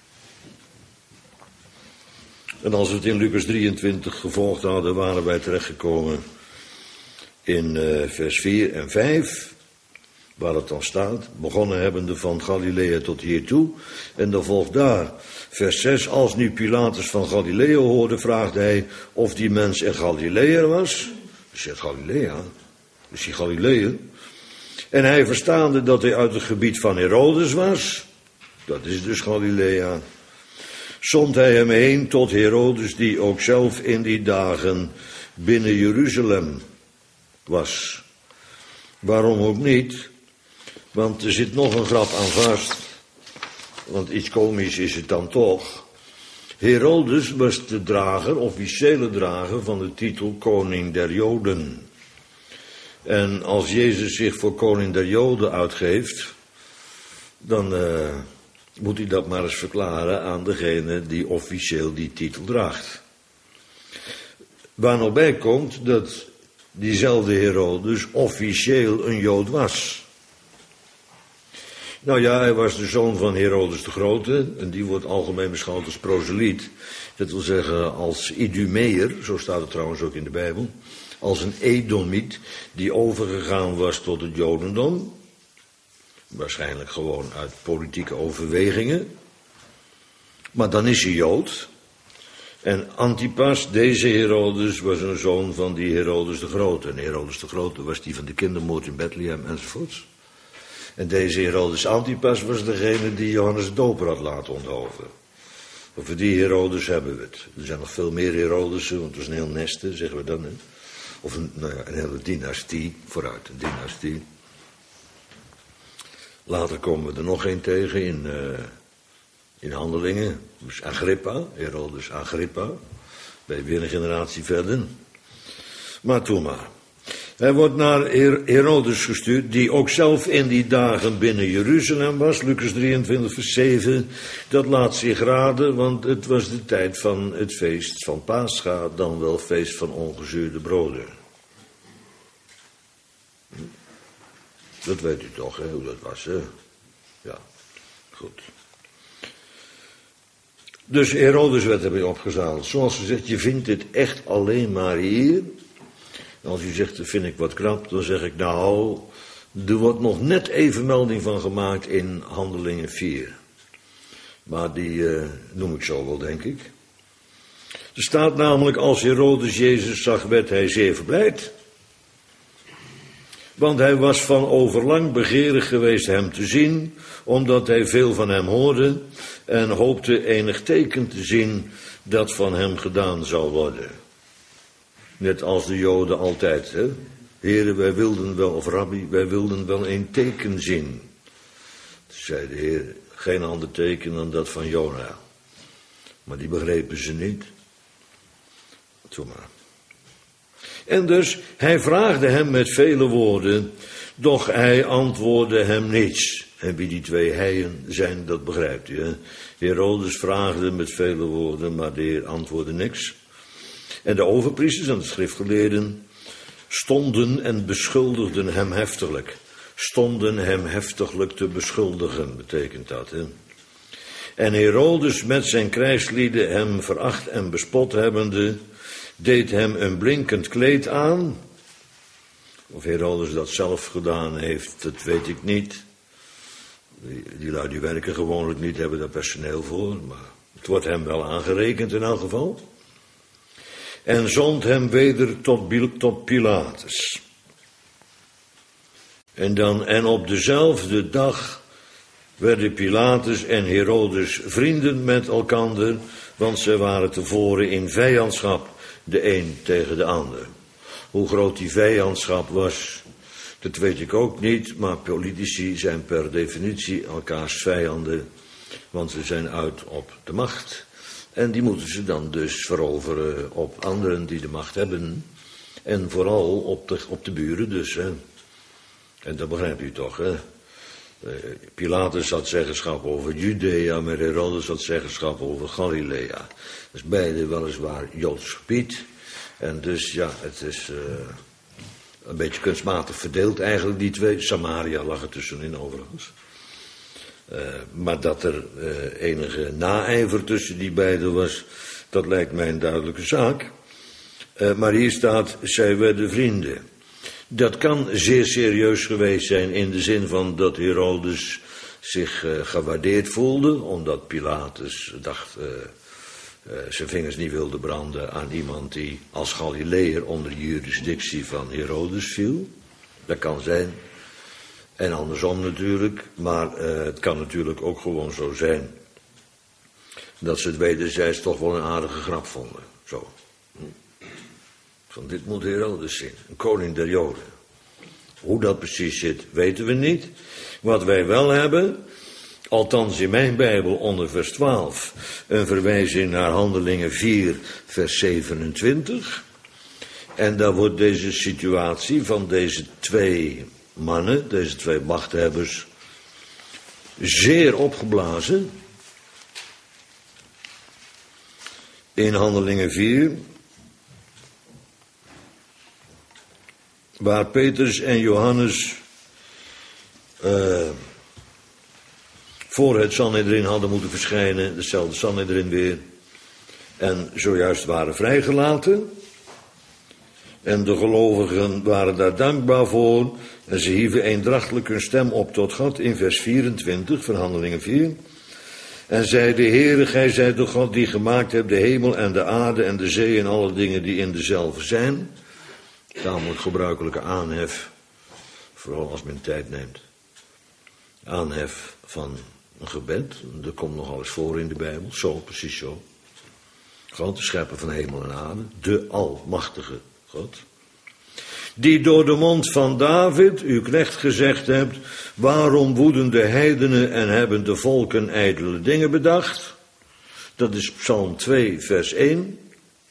En als we het in Lucas 23 gevolgd hadden, waren wij terechtgekomen in vers 4 en 5, waar het dan staat, begonnen hebbende van Galilea tot hiertoe. En dan volgt daar, vers 6, als nu Pilatus van Galilea hoorde, vraagde hij of die mens een Galileër was. Hij zegt, Galilea? Is hij Galileër? En hij verstaande dat hij uit het gebied van Herodes was, dat is dus Galilea, zond hij hem heen tot Herodes, die ook zelf in die dagen binnen Jeruzalem was. Waarom ook niet? Want er zit nog een grap aan vast. Want iets komisch is het dan toch. Herodes was de drager, officiële drager van de titel koning der Joden. En als Jezus zich voor koning der Joden uitgeeft, dan moet hij dat maar eens verklaren aan degene die officieel die titel draagt. Waar nog bij komt dat diezelfde Herodes officieel een Jood was. Nou ja, hij was de zoon van Herodes de Grote, en die wordt algemeen beschouwd als proseliet. Dat wil zeggen als Idumeër, zo staat het trouwens ook in de Bijbel, als een Edomiet die overgegaan was tot het Jodendom. Waarschijnlijk gewoon uit politieke overwegingen. Maar dan is hij Jood. En Antipas, deze Herodes, was een zoon van die Herodes de Grote. En Herodes de Grote was die van de kindermoord in Bethlehem enzovoorts. En deze Herodes Antipas was degene die Johannes de Doper had laten onthoofden. Over die Herodes hebben we het. Er zijn nog veel meer Herodesen, want het was een heel nesten, zeggen we dan. Hè? Of een hele dynastie, vooruit, een dynastie. Later komen we er nog één tegen in Handelingen. Dus Agrippa, Herodes Agrippa. Bij weer een generatie verder. Maar toen maar. Hij wordt naar Herodes gestuurd, die ook zelf in die dagen binnen Jeruzalem was. Lucas 23 vers 7. Dat laat zich raden, want het was de tijd van het feest van Pascha, dan wel feest van ongezuurde broden. Dat weet u toch, hè, hoe dat was, hè? Ja, goed. Dus Herodes werd erbij opgezadeld. Zoals gezegd, je vindt dit echt alleen maar hier. En als u zegt, dat vind ik wat knap, dan zeg ik, nou, er wordt nog net even melding van gemaakt in Handelingen 4. Maar die noem ik zo wel, denk ik. Er staat namelijk, als Herodes Jezus zag, werd hij zeer verblijd. Want hij was van overlang begeerig geweest hem te zien, omdat hij veel van hem hoorde en hoopte enig teken te zien dat van hem gedaan zou worden. Net als de Joden altijd, hè. Heren, wij wilden wel, of rabbi, wij wilden wel een teken zien. Toen zei de Heer, geen ander teken dan dat van Jona. Maar die begrepen ze niet. Doe maar. En dus, hij vraagde hem met vele woorden, doch hij antwoordde hem niets. En wie die twee heien zijn, dat begrijpt u, hè. Herodes vraagde met vele woorden, maar de Heer antwoordde niks. En de overpriesters en de schriftgeleerden stonden en beschuldigden hem heftiglijk. Stonden hem heftiglijk te beschuldigen, betekent dat, hè. En Herodes met zijn krijgslieden hem veracht en bespot hebbende, deed hem een blinkend kleed aan. Of Herodes dat zelf gedaan heeft, dat weet ik niet. Die lui die werken gewoonlijk niet, hebben daar personeel voor, maar het wordt hem wel aangerekend in elk geval. En zond hem weder tot Pilatus. En op dezelfde dag werden Pilatus en Herodes vrienden met elkander, want zij waren tevoren in vijandschap, de een tegen de ander. Hoe groot die vijandschap was, dat weet ik ook niet, maar politici zijn per definitie elkaars vijanden, want ze zijn uit op de macht. En die moeten ze dan dus veroveren op anderen die de macht hebben. En vooral op de buren dus, hè. En dat begrijpt u toch, hè. Pilatus had zeggenschap over Judea, maar Herodes had zeggenschap over Galilea. Dus beide weliswaar Joods gebied. En dus ja, het is een beetje kunstmatig verdeeld eigenlijk, die twee. Samaria lag er tussenin overigens. Maar dat er enige naijver tussen die beiden was, dat lijkt mij een duidelijke zaak. Maar hier staat, zij werden vrienden. Dat kan zeer serieus geweest zijn in de zin van dat Herodes zich gewaardeerd voelde, omdat Pilatus dacht zijn vingers niet wilde branden aan iemand die als Galileër onder de jurisdictie van Herodes viel. Dat kan zijn. En andersom natuurlijk, maar het kan natuurlijk ook gewoon zo zijn dat ze het wederzijds toch wel een aardige grap vonden. Zo. Van dit moet Herodes zien, een koning der Joden. Hoe dat precies zit, weten we niet. Wat wij wel hebben, althans in mijn Bijbel onder vers 12, een verwijzing naar Handelingen 4, vers 27. En daar wordt deze situatie van deze twee mannen, deze twee machthebbers, zeer opgeblazen. In Handelingen 4, waar Petrus en Johannes voor het Sanhedrin hadden moeten verschijnen, dezelfde Sanhedrin weer, en zojuist waren vrijgelaten. En de gelovigen waren daar dankbaar voor. En ze hieven eendrachtelijk hun stem op tot God in vers 24 van Handelingen 4. En zei de Heere, gij zijt de God die gemaakt hebt de hemel en de aarde en de zee en alle dingen die in dezelfde zijn. Tamelijk gebruikelijke aanhef, vooral als men tijd neemt. Aanhef van een gebed, dat komt nogal eens voor in de Bijbel, zo, precies zo. God, de schepper van hemel en aarde, de almachtige God. Die door de mond van David, uw knecht, gezegd hebt, waarom woeden de heidenen en hebben de volken ijdele dingen bedacht? Dat is Psalm 2, vers 1.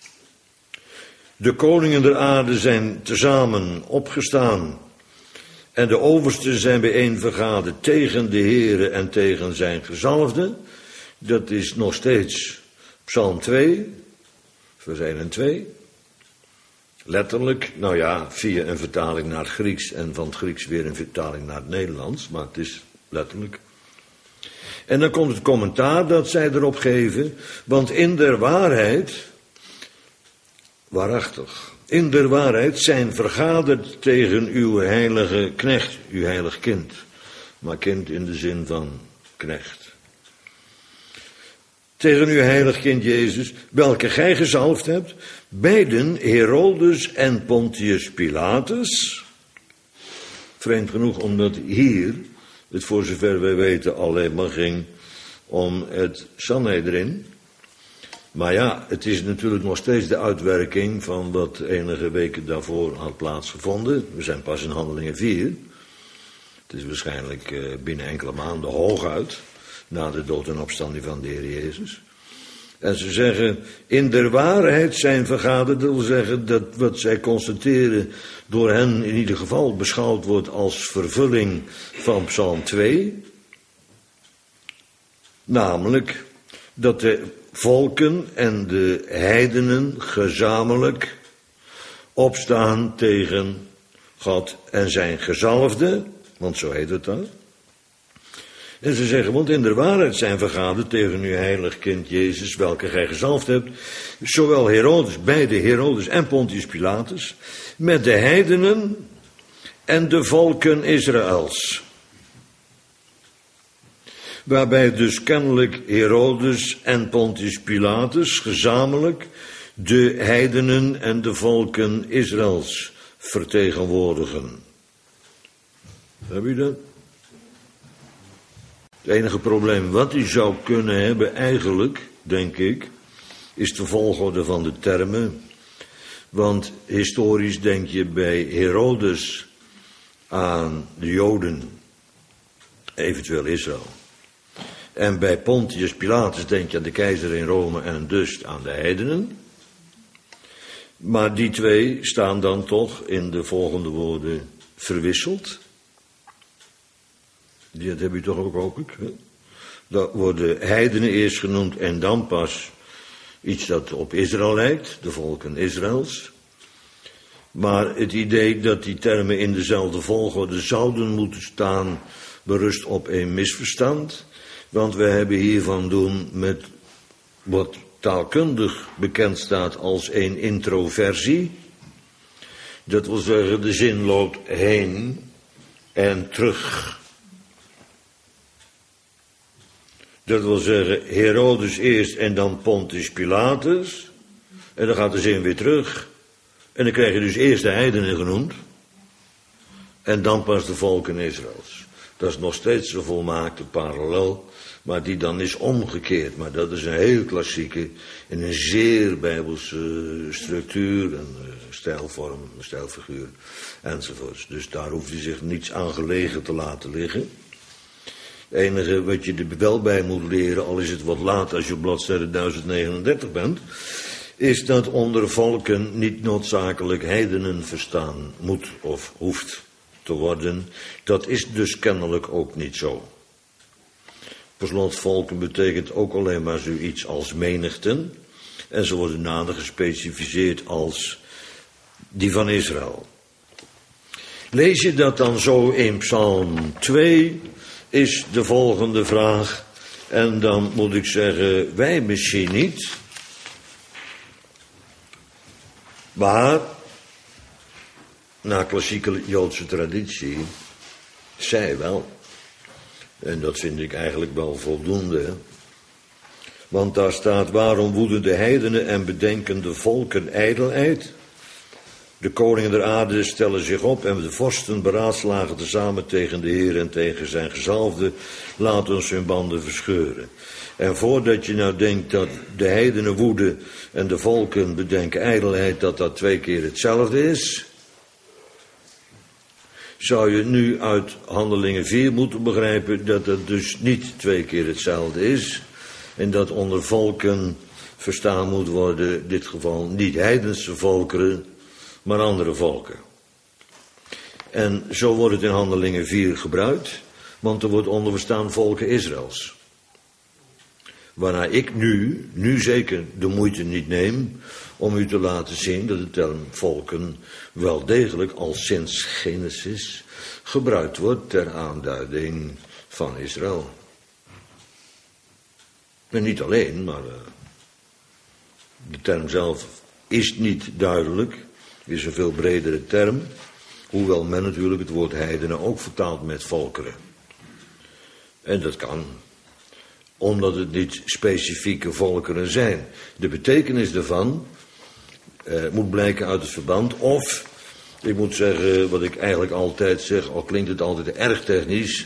De koningen der aarde zijn tezamen opgestaan en de oversten zijn bijeen vergaderd tegen de Heere en tegen zijn gezalfde. Dat is nog steeds Psalm 2, vers 1 en 2. Letterlijk, nou ja, via een vertaling naar het Grieks en van het Grieks weer een vertaling naar het Nederlands, maar het is letterlijk. En dan komt het commentaar dat zij erop geven, want in der waarheid, waarachtig, in der waarheid zijn vergaderd tegen uw heilige knecht, uw heilig kind. Maar kind in de zin van knecht. Tegen uw heilig kind Jezus, welke gij gezalfd hebt, beiden Herodes en Pontius Pilatus. Vreemd genoeg, omdat hier het voor zover wij weten alleen maar ging om het Sanhedrin. Maar ja, het is natuurlijk nog steeds de uitwerking van wat enige weken daarvoor had plaatsgevonden. We zijn pas in Handelingen 4. Het is waarschijnlijk binnen enkele maanden hooguit na de dood en opstanding van de Heer Jezus. En ze zeggen, in der waarheid zijn vergaderd, dat wil zeggen dat wat zij constateren door hen in ieder geval beschouwd wordt als vervulling van Psalm 2. Namelijk dat de volken en de heidenen gezamenlijk opstaan tegen God en zijn gezalfde, want zo heet het dan. En ze zeggen, want in de waarheid zijn vergaderd tegen uw heilig kind Jezus, welke gij gezalfd hebt, zowel Herodes, beide Herodes en Pontius Pilatus, met de heidenen en de volken Israëls. Waarbij dus kennelijk Herodes en Pontius Pilatus gezamenlijk de heidenen en de volken Israëls vertegenwoordigen. Heb je dat? Het enige probleem wat u zou kunnen hebben eigenlijk, denk ik, is de volgorde van de termen. Want historisch denk je bij Herodes aan de Joden, eventueel Israël. En bij Pontius Pilatus denk je aan de keizer in Rome en dus aan de heidenen. Maar die twee staan dan toch in de volgende woorden verwisseld. Dat heb je toch ook hopelijk. Dat worden heidenen eerst genoemd en dan pas iets dat op Israël lijkt, de volken Israëls. Maar het idee dat die termen in dezelfde volgorde zouden moeten staan, berust op een misverstand. Want we hebben hier van doen met wat taalkundig bekend staat als een introversie. Dat wil zeggen, de zin loopt heen en terug. Dat wil zeggen, Herodes eerst en dan Pontius Pilatus. En dan gaat de zin weer terug. En dan krijg je dus eerst de heidenen genoemd. En dan pas de volken Israëls. Dat is nog steeds een volmaakte parallel. Maar die dan is omgekeerd. Maar dat is een heel klassieke en een zeer bijbelse structuur en stijlvorm, stijlfiguur enzovoorts. Dus daar hoeft hij zich niets aan gelegen te laten liggen. Het enige wat je er wel bij moet leren, al is het wat laat als je op bladzijde 1039 bent, is dat onder volken niet noodzakelijk heidenen verstaan moet of hoeft te worden. Dat is dus kennelijk ook niet zo. Per slot, volken betekent ook alleen maar zoiets als menigten. En ze worden nader gespecificeerd als die van Israël. Lees je dat dan zo in Psalm 2, is de volgende vraag. En dan moet ik zeggen, wij misschien niet. Maar, na klassieke Joodse traditie, zij wel. En dat vind ik eigenlijk wel voldoende. Want daar staat: waarom woeden de heidenen en bedenken de volken ijdelheid? De koningen der aarde stellen zich op en de vorsten beraadslagen tezamen tegen de Heer en tegen zijn gezalfde. Laat ons hun banden verscheuren. En voordat je nou denkt dat de heidenen woeden en de volken bedenken ijdelheid, dat 2 keer hetzelfde is, zou je nu uit Handelingen 4 moeten begrijpen dat het dus niet 2 keer hetzelfde is. En dat onder volken verstaan moet worden, in dit geval niet heidense volkeren, maar andere volken. En zo wordt het in Handelingen 4 gebruikt, want er wordt onder verstaan volken Israëls. Waarna ik nu zeker de moeite niet neem om u te laten zien dat de term volken wel degelijk al sinds Genesis gebruikt wordt ter aanduiding van Israël. En niet alleen, maar de term zelf is niet duidelijk, is een veel bredere term, hoewel men natuurlijk het woord heidenen ook vertaalt met volkeren. En dat kan, omdat het niet specifieke volkeren zijn. De betekenis daarvan moet blijken uit het verband, of, ik moet zeggen wat ik eigenlijk altijd zeg, al klinkt het altijd erg technisch,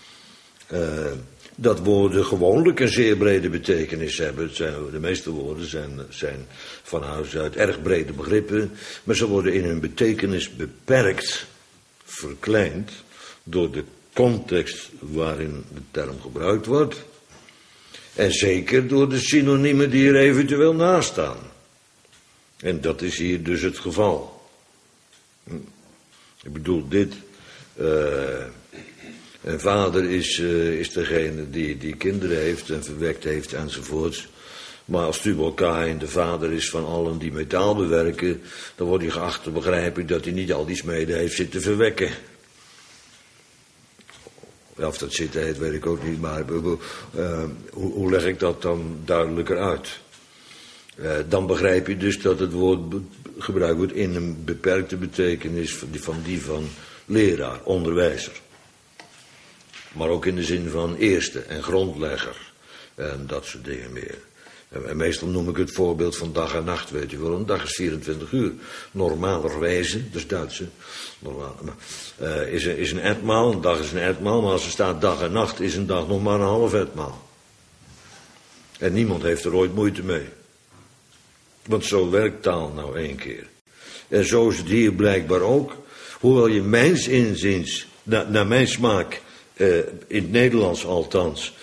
dat woorden gewoonlijk een zeer brede betekenis hebben. De meeste woorden zijn van huis uit erg brede begrippen, maar ze worden in hun betekenis beperkt, verkleind, door de context waarin de term gebruikt wordt, en zeker door de synoniemen die er eventueel naast staan. En dat is hier dus het geval. Ik bedoel dit, een vader is degene die kinderen heeft en verwekt heeft enzovoorts. Maar als Tubal Cain de vader is van allen die metaal bewerken, dan wordt hij geacht te begrijpen dat hij niet al die smeden heeft zitten verwekken. Ja, of dat zitten heet, weet ik ook niet, maar hoe leg ik dat dan duidelijker uit? Dan begrijp je dus dat het woord gebruikt wordt in een beperkte betekenis van die van leraar, onderwijzer. Maar ook in de zin van eerste en grondlegger en dat soort dingen meer. En meestal noem ik het voorbeeld van dag en nacht, weet u wel. Een dag is 24 uur. Normalerwijze, dat is Duitse, is een etmaal, een dag is een etmaal, maar als er staat dag en nacht is een dag nog maar een half etmaal. En niemand heeft er ooit moeite mee. Want zo werkt taal nou 1 keer. En zo is het hier blijkbaar ook. Hoewel je mijns inziens, naar mijn smaak, in het Nederlands althans,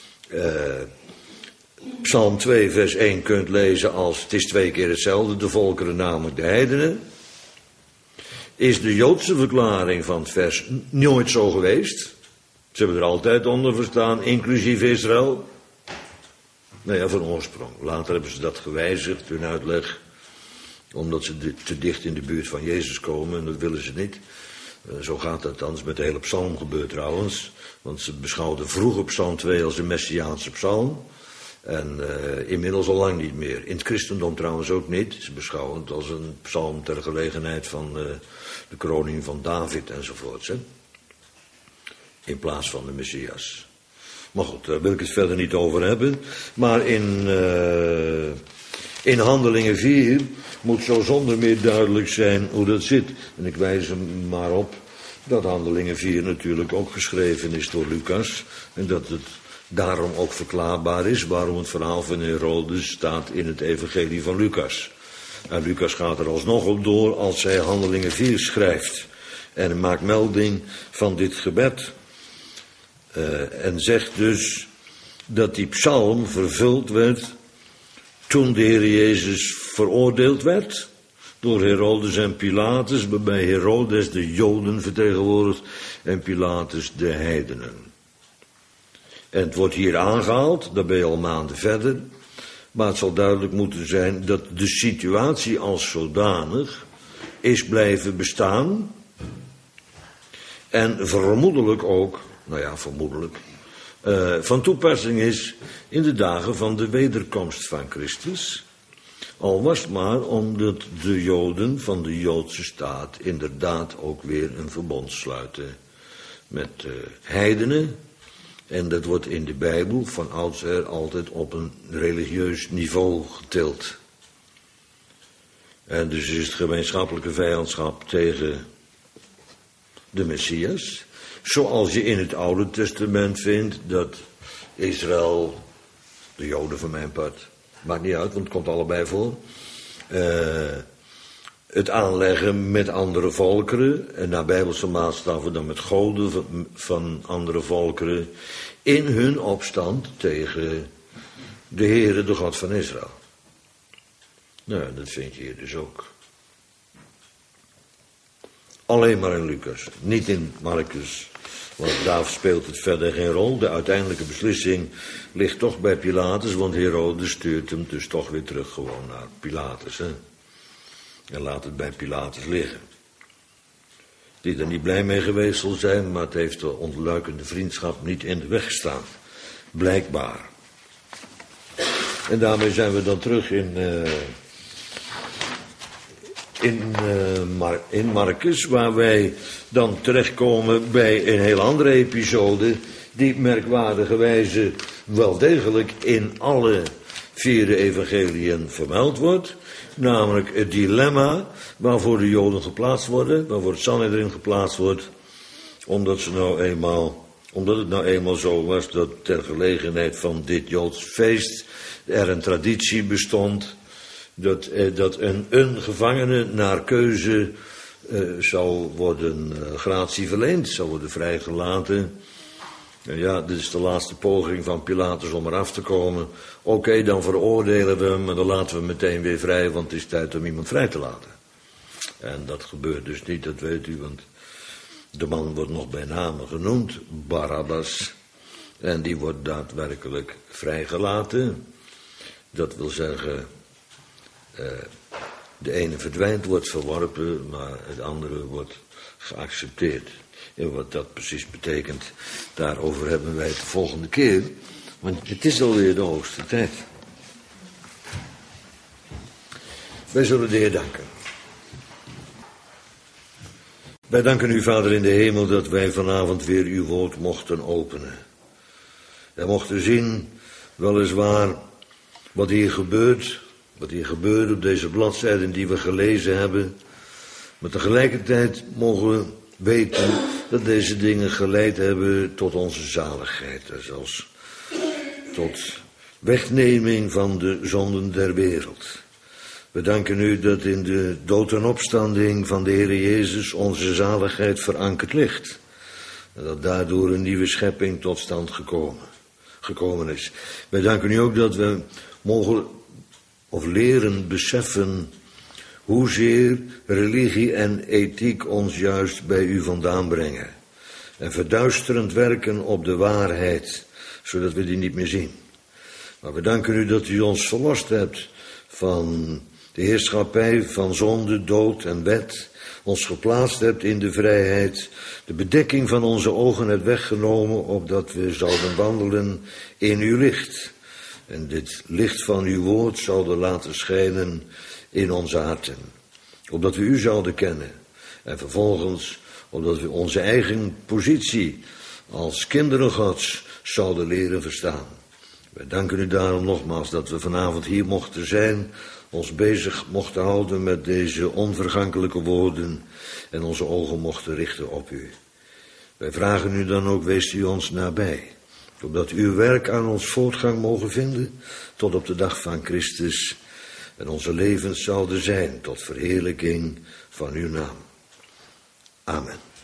Psalm 2 vers 1 kunt lezen als het is 2 keer hetzelfde, de volkeren namelijk de heidenen, is de Joodse verklaring van het vers nooit zo geweest. Ze hebben er altijd onder verstaan, inclusief Israël. Nou ja, van oorsprong. Later hebben ze dat gewijzigd, hun uitleg, omdat ze te dicht in de buurt van Jezus komen en dat willen ze niet. Zo gaat dat dan met de hele psalm gebeurd trouwens. Want ze beschouwden vroeger Psalm 2 als een messiaanse psalm. En inmiddels al lang niet meer. In het christendom trouwens ook niet. Ze beschouwen het als een psalm ter gelegenheid van de kroning van David enzovoorts. Hè? In plaats van de Messias. Maar goed, daar wil ik het verder niet over hebben. Maar in Handelingen 4 moet zo zonder meer duidelijk zijn hoe dat zit. En ik wijs hem maar op dat Handelingen 4 natuurlijk ook geschreven is door Lucas. En dat het daarom ook verklaarbaar is waarom het verhaal van Herodes staat in het evangelie van Lucas. En Lucas gaat er alsnog op door als hij Handelingen 4 schrijft. En maakt melding van dit gebed. En zegt dus dat die psalm vervuld werd toen de Heer Jezus veroordeeld werd door Herodes en Pilatus, waarbij Herodes de Joden vertegenwoordigt en Pilatus de heidenen. En het wordt hier aangehaald, daar ben je al maanden verder, maar het zal duidelijk moeten zijn dat de situatie als zodanig is blijven bestaan en vermoedelijk ook, van toepassing is in de dagen van de wederkomst van Christus. Al was het maar omdat de Joden van de Joodse staat inderdaad ook weer een verbond sluiten met heidenen. En dat wordt in de Bijbel van oudsher altijd op een religieus niveau getild. En dus is het gemeenschappelijke vijandschap tegen de Messias. Zoals je in het Oude Testament vindt dat Israël, de Joden van mijn part, maakt niet uit, want het komt allebei voor. Het aanleggen met andere volkeren, en naar Bijbelse maatstaven dan met goden van andere volkeren, in hun opstand tegen de Heere, de God van Israël. Nou, dat vind je hier dus ook. Alleen maar in Lucas, niet in Marcus, want daar speelt het verder geen rol. De uiteindelijke beslissing ligt toch bij Pilatus, want Herodes stuurt hem dus toch weer terug gewoon naar Pilatus. Hè? En laat het bij Pilatus liggen. Die er niet blij mee geweest zal zijn, maar het heeft de ontluikende vriendschap niet in de weg gestaan. Blijkbaar. En daarmee zijn we dan terug in Marcus, waar wij dan terechtkomen bij een heel andere episode, die merkwaardigerwijze wel degelijk in alle 4 evangeliën vermeld wordt. Namelijk het dilemma waarvoor de Joden geplaatst worden, waarvoor het Sanhedrin geplaatst wordt, omdat het nou eenmaal zo was dat ter gelegenheid van dit Joods feest er een traditie bestond, dat een gevangene naar keuze zou worden gratie verleend, zou worden vrijgelaten. En ja, dit is de laatste poging van Pilatus om eraf te komen. Oké, dan veroordelen we hem, maar dan laten we hem meteen weer vrij, want het is tijd om iemand vrij te laten. En dat gebeurt dus niet, dat weet u, want de man wordt nog bij name genoemd, Barabbas. En die wordt daadwerkelijk vrijgelaten. Dat wil zeggen, de ene verdwijnt, wordt verworpen, maar het andere wordt geaccepteerd. En wat dat precies betekent, daarover hebben wij het de volgende keer. Want het is alweer de hoogste tijd. Wij zullen de Heer danken. Wij danken u, Vader in de hemel, dat wij vanavond weer uw woord mochten openen. Wij mochten zien, weliswaar, wat hier gebeurt op deze bladzijden die we gelezen hebben. Maar tegelijkertijd mogen we weten dat deze dingen geleid hebben tot onze zaligheid. En zelfs tot wegneming van de zonden der wereld. We danken u dat in de dood en opstanding van de Heer Jezus onze zaligheid verankerd ligt. En dat daardoor een nieuwe schepping tot stand gekomen is. Wij danken u ook dat we mogen of leren beseffen hoezeer religie en ethiek ons juist bij u vandaan brengen. En verduisterend werken op de waarheid, zodat we die niet meer zien. Maar we danken u dat u ons verlost hebt van de heerschappij van zonde, dood en wet. Ons geplaatst hebt in de vrijheid. De bedekking van onze ogen hebt weggenomen, opdat we zouden wandelen in uw licht. En dit licht van uw woord zouden laten schijnen in onze harten. Opdat we u zouden kennen. En vervolgens, opdat we onze eigen positie als kinderen Gods zouden leren verstaan. Wij danken u daarom nogmaals dat we vanavond hier mochten zijn, ons bezig mochten houden met deze onvergankelijke woorden en onze ogen mochten richten op u. Wij vragen u dan ook, wees u ons nabij, opdat uw werk aan ons voortgang mogen vinden tot op de dag van Christus en onze levens zouden zijn tot verheerlijking van uw naam. Amen.